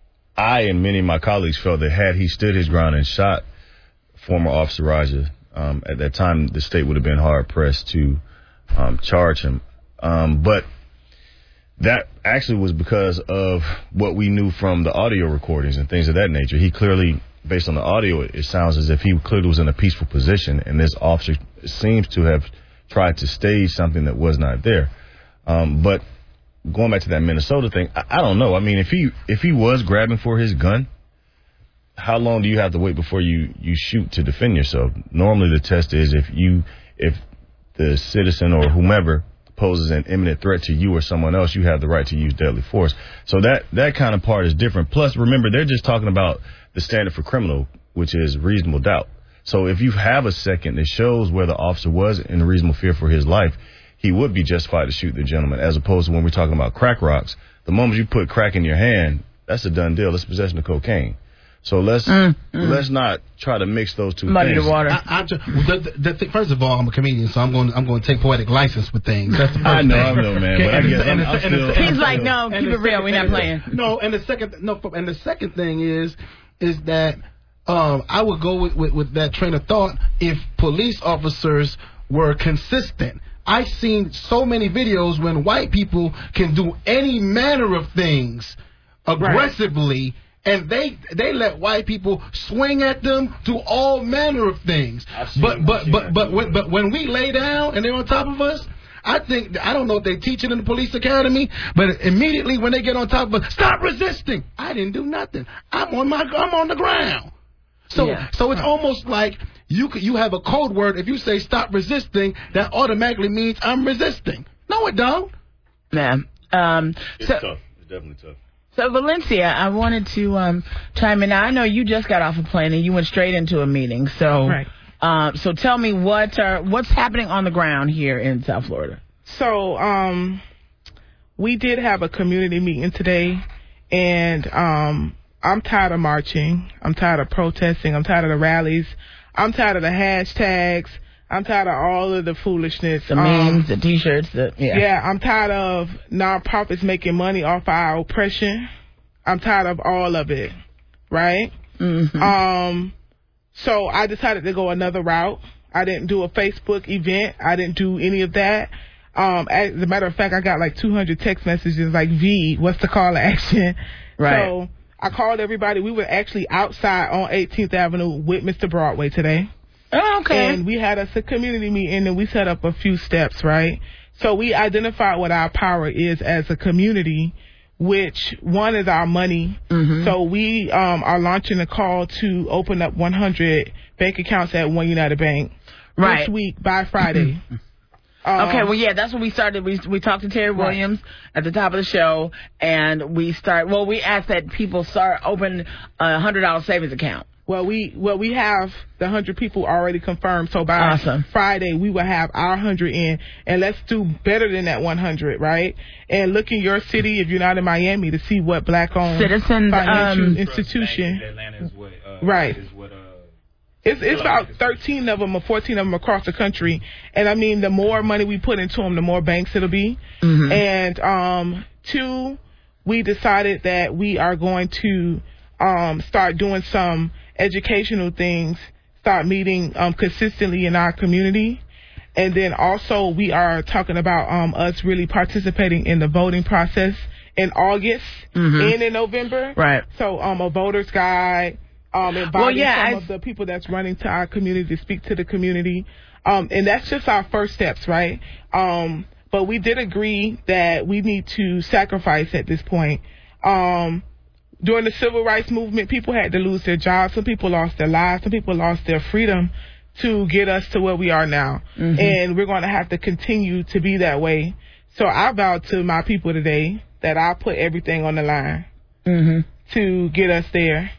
I and many of my colleagues felt that had he stood his ground and shot former Officer Raja, um, at that time the state would have been hard pressed to um, charge him. Um, but that actually was because of what we knew from the audio recordings and things of that nature. He clearly, based on the audio, it sounds as if he clearly was in a peaceful position, and this officer seems to have tried to stage something that was not there. Um, but going back to that Minnesota thing, I, I don't know. I mean, if he if he was grabbing for his gun, how long do you have to wait before you, you shoot to defend yourself? Normally the test is if you if the citizen or whomever poses an imminent threat to you or someone else, you have the right to use deadly force. So that, that kind of part is different. Plus, remember, they're just talking about the standard for criminal, which is reasonable doubt. So if you have a second that shows where the officer was in reasonable fear for his life, he would be justified to shoot the gentleman, as opposed to when we're talking about crack rocks. The moment you put crack in your hand, that's a done deal. That's possession of cocaine. So let's mm, mm. let's not try to mix those two Muddy things. the water. I, I just, the, the, the, first of all, I'm a comedian, so I'm going I'm going to take poetic license with things. That's the first I know, thing. I know, man. But I guess I'm, I'm still, He's I'm like, still, no, keep it real. We're not playing. No, and the second no, and the second thing is is that um, I would go with, with with that train of thought if police officers were consistent. I've seen so many videos when white people can do any manner of things aggressively. Right. And they they let white people swing at them, do all manner of things. But but but but when, but when we lay down and they're on top of us, I think I don't know if they teach it in the police academy, but immediately when they get on top of us, stop resisting. I didn't do nothing. I'm on my I'm on the ground. So yeah. so it's almost like you you have a code word. If you say stop resisting, that automatically means I'm resisting. No, it don't. Yeah. Um, it's so, tough. It's definitely tough. So, Valencia, I wanted to um, chime in. Now, I know you just got off a plane and you went straight into a meeting. So, right. uh, so tell me what are, what's happening on the ground here in South Florida. So, um, we did have a community meeting today, and um, I'm tired of marching. I'm tired of protesting. I'm tired of the rallies. I'm tired of the hashtags. I'm tired of all of the foolishness. The memes, um, the T-shirts. The, yeah. yeah, I'm tired of nonprofits making money off our oppression. I'm tired of all of it, right? Mm-hmm. Um, so I decided to go another route. I didn't do a Facebook event. I didn't do any of that. Um, as a matter of fact, I got like two hundred text messages like, V, what's the call to action? Right. So I called everybody. We were actually outside on eighteenth Avenue with Mister Broadway today. Oh, okay. And we had us a community meeting, and we set up a few steps, right? So we identified what our power is as a community, which one is our money. Mm-hmm. So we um, are launching a call to open up one hundred bank accounts at One United Bank right. this week by Friday. Um, okay, well, yeah, that's when we started. We we talked to Terry Williams right. at the top of the show, and we start. Well, we asked that people start open a hundred dollar savings account. Well, we well we have the hundred people already confirmed. So by awesome. Friday, we will have our hundred in, and let's do better than that one hundred, right? And look in your city if you're not in Miami to see what black-owned Citizens financial um, institution. Atlanta is what, uh, right. Is what, uh, It's it's about thirteen of them or fourteen of them across the country, and I mean the more money we put into them, the more banks it'll be. Mm-hmm. And um, two, we decided that we are going to um start doing some educational things, start meeting um consistently in our community, and then also we are talking about um us really participating in the voting process in August mm-hmm. and in November. Right. So um a voter's guide. Um, inviting well, yeah, some I... of the people that's running to our community to speak to the community. Um, and that's just our first steps, right? Um, but we did agree that we need to sacrifice at this point. Um, during the civil rights movement, people had to lose their jobs. Some people lost their lives. Some people lost their freedom to get us to where we are now. Mm-hmm. And we're going to have to continue to be that way. So I vowed to my people today that I'll put everything on the line mm-hmm. to get us there.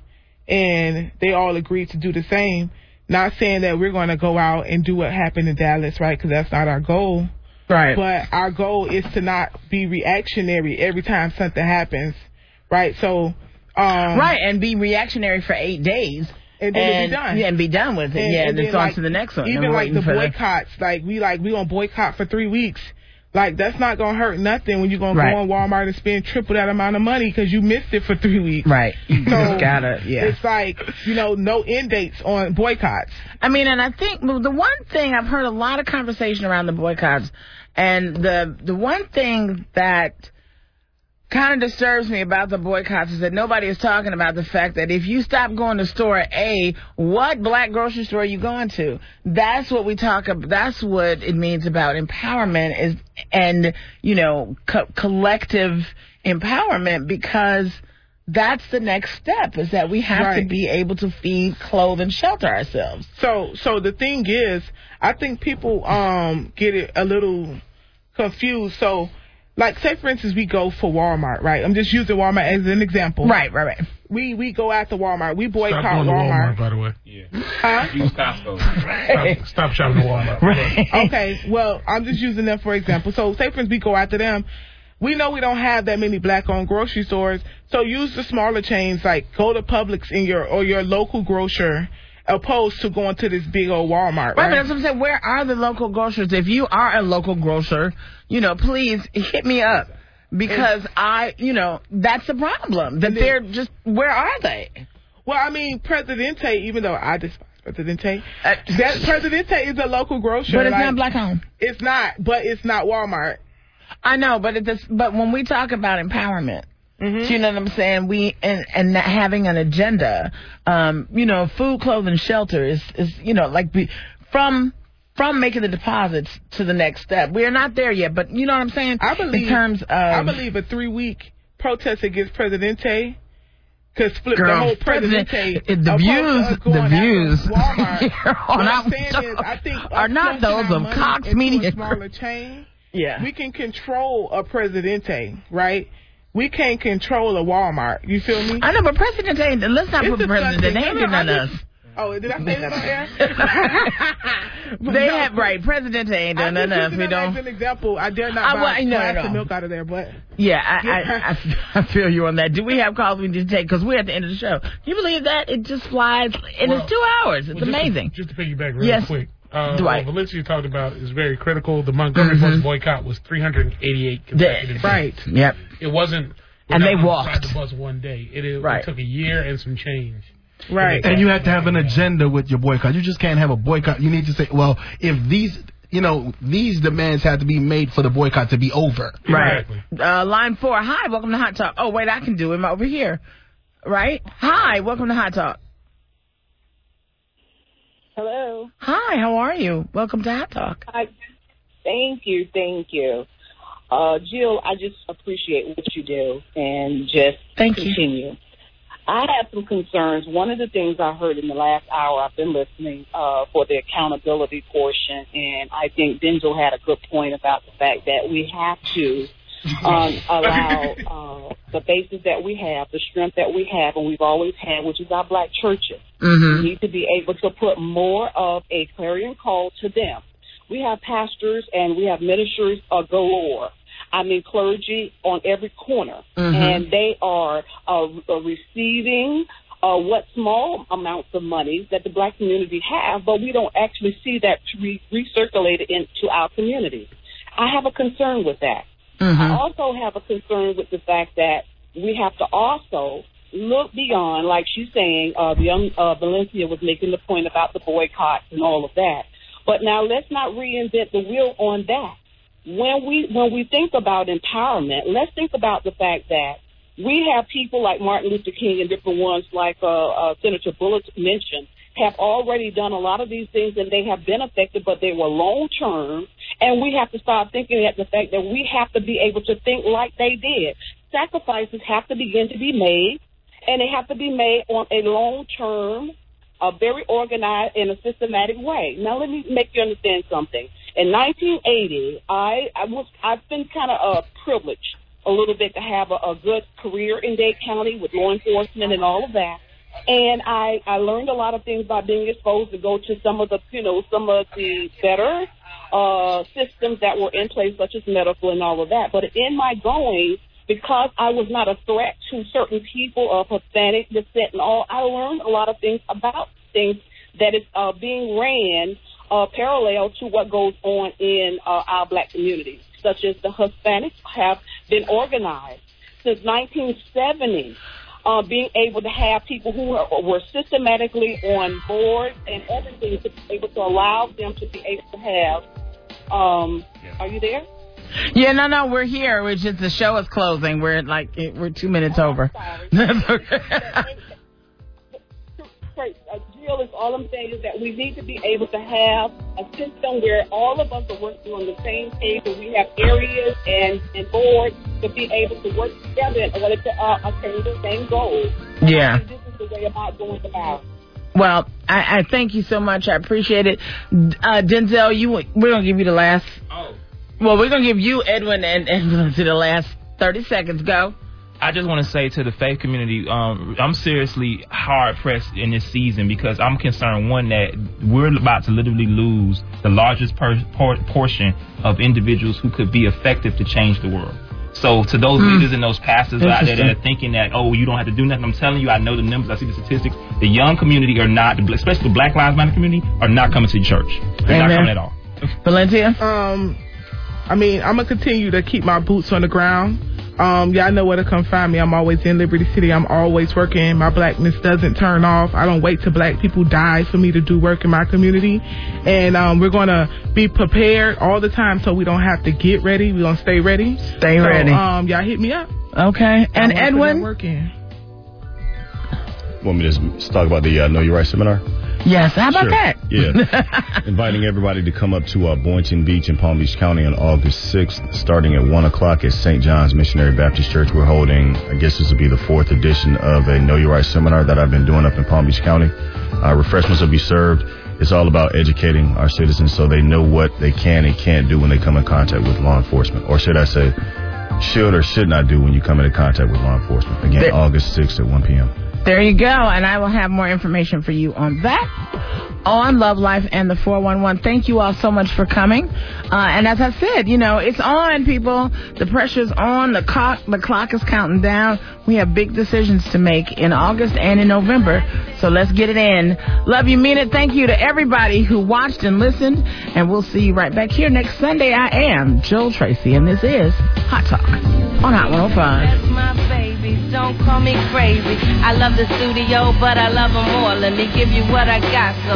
And they all agreed to do the same. Not saying that we're going to go out and do what happened in Dallas, right? Because that's not our goal. Right. But our goal is to not be reactionary every time something happens, right? So, um, right, and be reactionary for eight days. And then and, be done. Yeah, and be done with it. And, yeah, and then then on like, to the next one. Even like the boycotts, the... like we like we gonna boycott for three weeks. Like, that's not going to hurt nothing when you're going right. to go on Walmart and spend triple that amount of money because you missed it for three weeks. Right. You so just gotta, yeah. It's like, you know, no end dates on boycotts. I mean, and I think the one thing, I've heard a lot of conversation around the boycotts, and the the one thing that kind of disturbs me about the boycotts is that nobody is talking about the fact that if you stop going to store A, what black grocery store are you going to? That's what we talk about. That's what it means about empowerment is, and, you know, co- collective empowerment, because that's the next step, is that we have right. to be able to feed, clothe, and shelter ourselves. So, so the thing is, I think people um get it a little confused. So, like, say, for instance, we go for Walmart, right? I'm just using Walmart as an example. Right, right, right. We we go after Walmart. We boycott Stop going to Walmart. Walmart, by the way. Yeah. Huh? Use Costco. Stop, stop shopping at Walmart. Right. Okay, well, I'm just using them for example. So, say, for instance, we go after them. We know we don't have that many black-owned grocery stores, so use the smaller chains, like go to Publix in your or your local grocer, opposed to going to this big old Walmart. Right, Right, but that's what I'm saying. Where are the local grocers? If you are a local grocer, you know, please hit me up. Because I, you know, that's the problem. That they're just, where are they? Well, I mean, Presidente, even though I despise Presidente, uh, that Presidente is a local grocer. But it's like, not black-owned. It's not, but it's not Walmart. I know, but it just, but when we talk about empowerment, mm-hmm. you know what I'm saying? We and and not having an agenda. Um, you know, food, clothing, shelter is is you know like be, from from making the deposits to the next step. We are not there yet, but you know what I'm saying? I believe in terms of I believe a three week protest against Presidente could flip Girl, the whole President, Presidente. the views, the views Walmart. on what our, I'm saying is, I think are not those of Cox Media. A smaller chain. Yeah. We can control a Presidente, right? We can't control a Walmart. You feel me? I know, but Presidente ain't, let's not It's put President, they ain't no, did none I of us. just- Oh, did I say that on air? They no, have, right, Presidente ain't done I'm enough. just We using that don't. as an example. I dare not I, buy well, a no, glass no. of milk out of there, but Yeah, I, I, I, I feel you on that. Do we have calls we need to take? Because we're at the end of the show. Can you believe that? It just flies, and Well, it's two hours. It's well, just amazing. To, just to piggyback real Yes. quick. Uh, Dwight. what Valencia talked about is very critical. The Montgomery Mhm. bus boycott was three hundred eighty-eight consecutive days. right. Yep. It wasn't. And we're they not walked. inside the bus one day. It, it, Right. it took a year and some change. Right. And you have to have an agenda with your boycott. You just can't have a boycott. You need to say, well, if these, you know, these demands have to be made for the boycott to be over. Right. Uh, line four. Hi, welcome to Hot Talk. Oh, wait, I can do him over here. Right? Hi, welcome to Hot Talk. Hello. Hi, how are you? Welcome to Hot Talk. Hi. Thank you. Thank you. Uh, Jill, I just appreciate what you do and just Thank you. continue. I have some concerns. One of the things I heard in the last hour, I've been listening uh, for the accountability portion, and I think Denzel had a good point about the fact that we have to um, allow uh, the basis that we have, the strength that we have, and we've always had, which is our black churches. Mm-hmm. We need to be able to put more of a clarion call to them. We have pastors and we have ministers uh, galore. I mean, clergy on every corner, Mhm. and they are uh, uh, receiving uh, what small amounts of money that the black community have, but we don't actually see that re- recirculated into our community. I have a concern with that. Mhm. I also have a concern with the fact that we have to also look beyond, like she's saying, uh, the young uh, Valencia was making the point about the boycotts and all of that. But now let's not reinvent the wheel on that. When we when we think about empowerment, let's think about the fact that we have people like Martin Luther King and different ones like uh, uh, Senator Bullock mentioned have already done a lot of these things and they have been affected, but they were long term. And we have to start thinking at the fact that we have to be able to think like they did. Sacrifices have to begin to be made, and they have to be made on a long term, a very organized and a systematic way. Now, let me make you understand something. In nineteen eighty, I, I was, I've been kind of uh, privileged a little bit to have a, a good career in Dade County with law enforcement and all of that. And I, I learned a lot of things by being exposed to go to some of the, you know, some of the better uh, systems that were in place, such as medical and all of that. But in my going, because I was not a threat to certain people of Hispanic descent and all, I learned a lot of things about things that is uh, being ran uh, parallel to what goes on in uh, our black communities, such as the Hispanics have been organized since nineteen seventy, uh, being able to have people who are, were systematically on board and everything to be able to allow them to be able to have. Um, are you there? Yeah, no, no, we're here. We're just the show is closing. We're like we're two minutes over. That's okay. Uh, Jill, is all I'm saying is that we need to be able to have a system where all of us are working on the same page, and we have areas and, and boards to be able to work together in order to uh, attain the same goal. Yeah. And this is the way about going about. Well, I, I thank you so much. I appreciate it. Uh, Denzel, you we're gonna give you the last. Oh, Well, we're going to give you, Edwin, and, and to the last thirty seconds. Go. I just want to say to the faith community, um, I'm seriously hard pressed in this season because I'm concerned, one, that we're about to literally lose the largest per- por- portion of individuals who could be effective to change the world. So to those mm. leaders and those pastors out there that are thinking that, oh, you don't have to do nothing, I'm telling you, I know the numbers, I see the statistics. The young community are not, especially the Black Lives Matter community, are not coming to the church. They're Amen. not coming at all. Valencia? Um, I mean, I'm going to continue to keep my boots on the ground. Um, y'all know where to come find me. I'm always in Liberty City. I'm always working. My blackness doesn't turn off. I don't wait till black people die for me to do work in my community. And um, we're going to be prepared all the time so we don't have to get ready. We're going to stay ready. Stay so, ready. Um, y'all hit me up. Okay. And Edwin? Working. Want me to just talk about the uh, Know Your Right seminar? Yes. How about sure. that? Yeah. Inviting everybody to come up to uh, Boynton Beach in Palm Beach County on August sixth, starting at one o'clock at Saint John's Missionary Baptist Church. We're holding, I guess this will be the fourth edition of a Know Your Right seminar that I've been doing up in Palm Beach County. Uh, refreshments will be served. It's all about educating our citizens so they know what they can and can't do when they come in contact with law enforcement. Or should I say, should or should not do when you come into contact with law enforcement. Again, there, August sixth at one p.m. There you go, and I will have more information for you on that, on Love Life and the four one one. Thank you all so much for coming. Uh, and as I said, you know, it's on, people. The pressure's on. The clock, the clock is counting down. We have big decisions to make in August and in November, so let's get it in. Love you, mean it. Thank you to everybody who watched and listened, and we'll see you right back here next Sunday. I am Joel Tracy, and this is Hot Talk on Hot one oh five. That's my baby, don't call me crazy. I love the studio, but I love them more. Let me give you what I got, so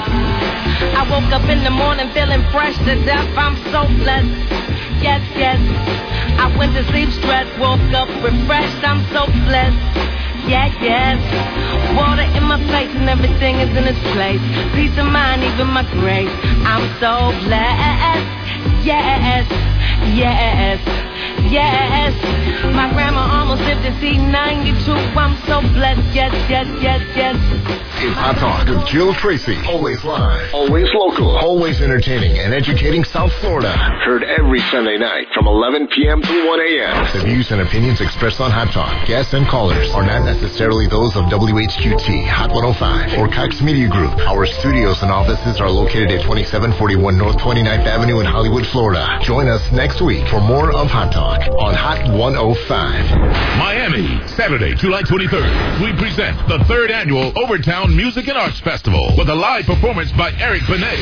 I woke up in the morning feeling fresh to death. I'm so blessed, yes, yes. I went to sleep stressed, woke up refreshed. I'm so blessed, yeah, yes. Water in my face and everything is in its place. Peace of mind, even my grace. I'm so blessed, yes, yes, yes. My grandma almost lived to see ninety-two. I'm so blessed, yes, yes, yes, yes. It's Hot Talk with Jill Tracy. Always live, always local, always entertaining and educating South Florida. Heard every Sunday night from eleven p.m. to one a.m. The views and opinions expressed on Hot Talk, guests and callers, are not necessarily those of W H Q T, Hot one oh five, or Cox Media Group. Our studios and offices are located at twenty-seven forty-one North twenty-ninth Avenue in Hollywood, Florida. Join us next week for more of Hot Talk on Hot one oh five. Miami, Saturday, July twenty-third. We present the third annual Overtown Music and Arts Festival with a live performance by Eric Benet,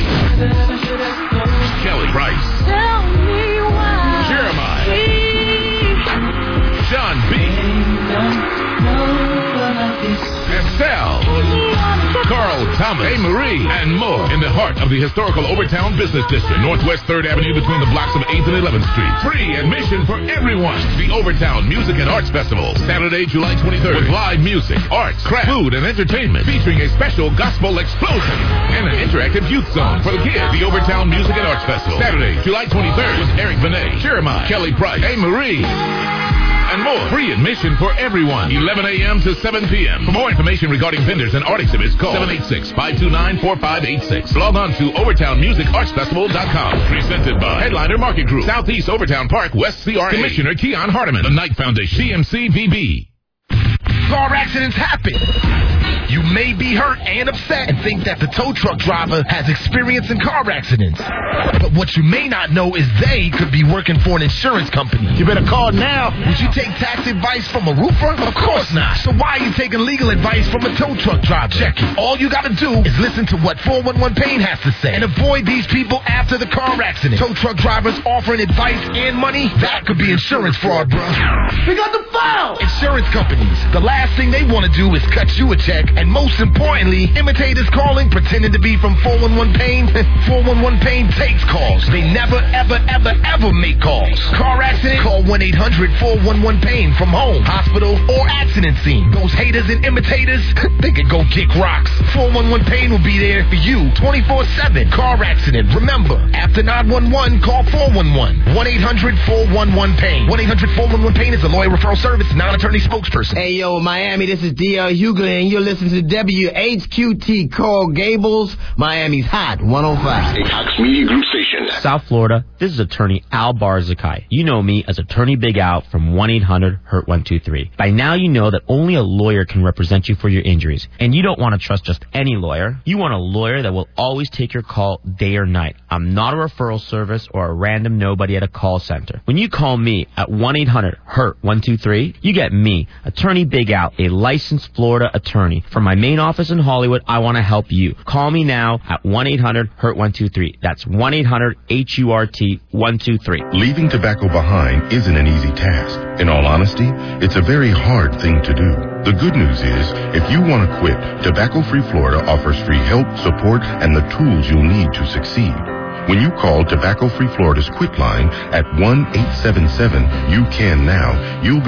Kelly Price, Jeremiah, John B, Estelle, Carl Thomas, A. Marie, and more in the heart of the historical Overtown Business District, Northwest third Avenue between the blocks of eighth and eleventh Street. Free admission for everyone. The Overtown Music and Arts Festival, Saturday, July twenty-third, with live music, arts, craft, food, and entertainment, featuring a special gospel explosion and an interactive youth zone for the kids. The Overtown Music and Arts Festival, Saturday, July twenty-third, with Eric Benet, Jeremiah, Kelly Price, A. Marie, and more. Free admission for everyone. eleven a.m. to seven p.m. For more information regarding vendors and art exhibits, call seven eight six, five two nine, four five eight six. Log on to overtown music arts festival dot com. Presented by Headliner Market Group, Southeast Overtown Park, West C R A. Commissioner Keon Hardeman, the Knight Foundation, C M C V B. Car accidents happen. You may be hurt and upset and think that the tow truck driver has experience in car accidents. But what you may not know is they could be working for an insurance company. You better call now. Would you take tax advice from a roofer? Of course not. So why are you taking legal advice from a tow truck driver? Check it. All you gotta do is listen to what four one one Pain has to say and avoid these people after the car accident. Tow truck drivers offering advice and money? That could be insurance fraud, bro. We got the file! Insurance companies. The last thing they want to do is cut you a check, and most importantly, imitators calling pretending to be from four one one Pain. four one one Pain takes calls. They never, ever, ever, ever make calls. Car accident? Call one eight hundred, four one one Pain from home, hospital, or accident scene. Those haters and imitators, they could go kick rocks. four one one Pain will be there for you twenty-four seven. Car accident. Remember, after nine one one, call four one one. one eight hundred, four one one Pain. one eight hundred, four one one Pain is a lawyer referral service, non-attorney spokesperson. Hey, yo, Miami, this is D L Hughley, and you're listening listening to W H Q T Coral Gables, Miami's Hot one oh five. A Cox Media Group station. South Florida, this is attorney Al Barzakai. You know me as Attorney Big Al from one eight hundred hurt one two three. By now you know that only a lawyer can represent you for your injuries. And you don't want to trust just any lawyer. You want a lawyer that will always take your call day or night. I'm not a referral service or a random nobody at a call center. When you call me at one eight hundred hurt one two three, you get me, Attorney Big Al, a licensed Florida attorney. From my main office in Hollywood, I want to help you. Call me now at one eight hundred hurt one two three. That's one eight hundred H U R T one two three. Leaving tobacco behind isn't an easy task. In all honesty, it's a very hard thing to do. The good news is, if you want to quit, Tobacco Free Florida offers free help, support, and the tools you'll need to succeed. When you call Tobacco Free Florida's quit line at one eight seven seven, you can now, you'll be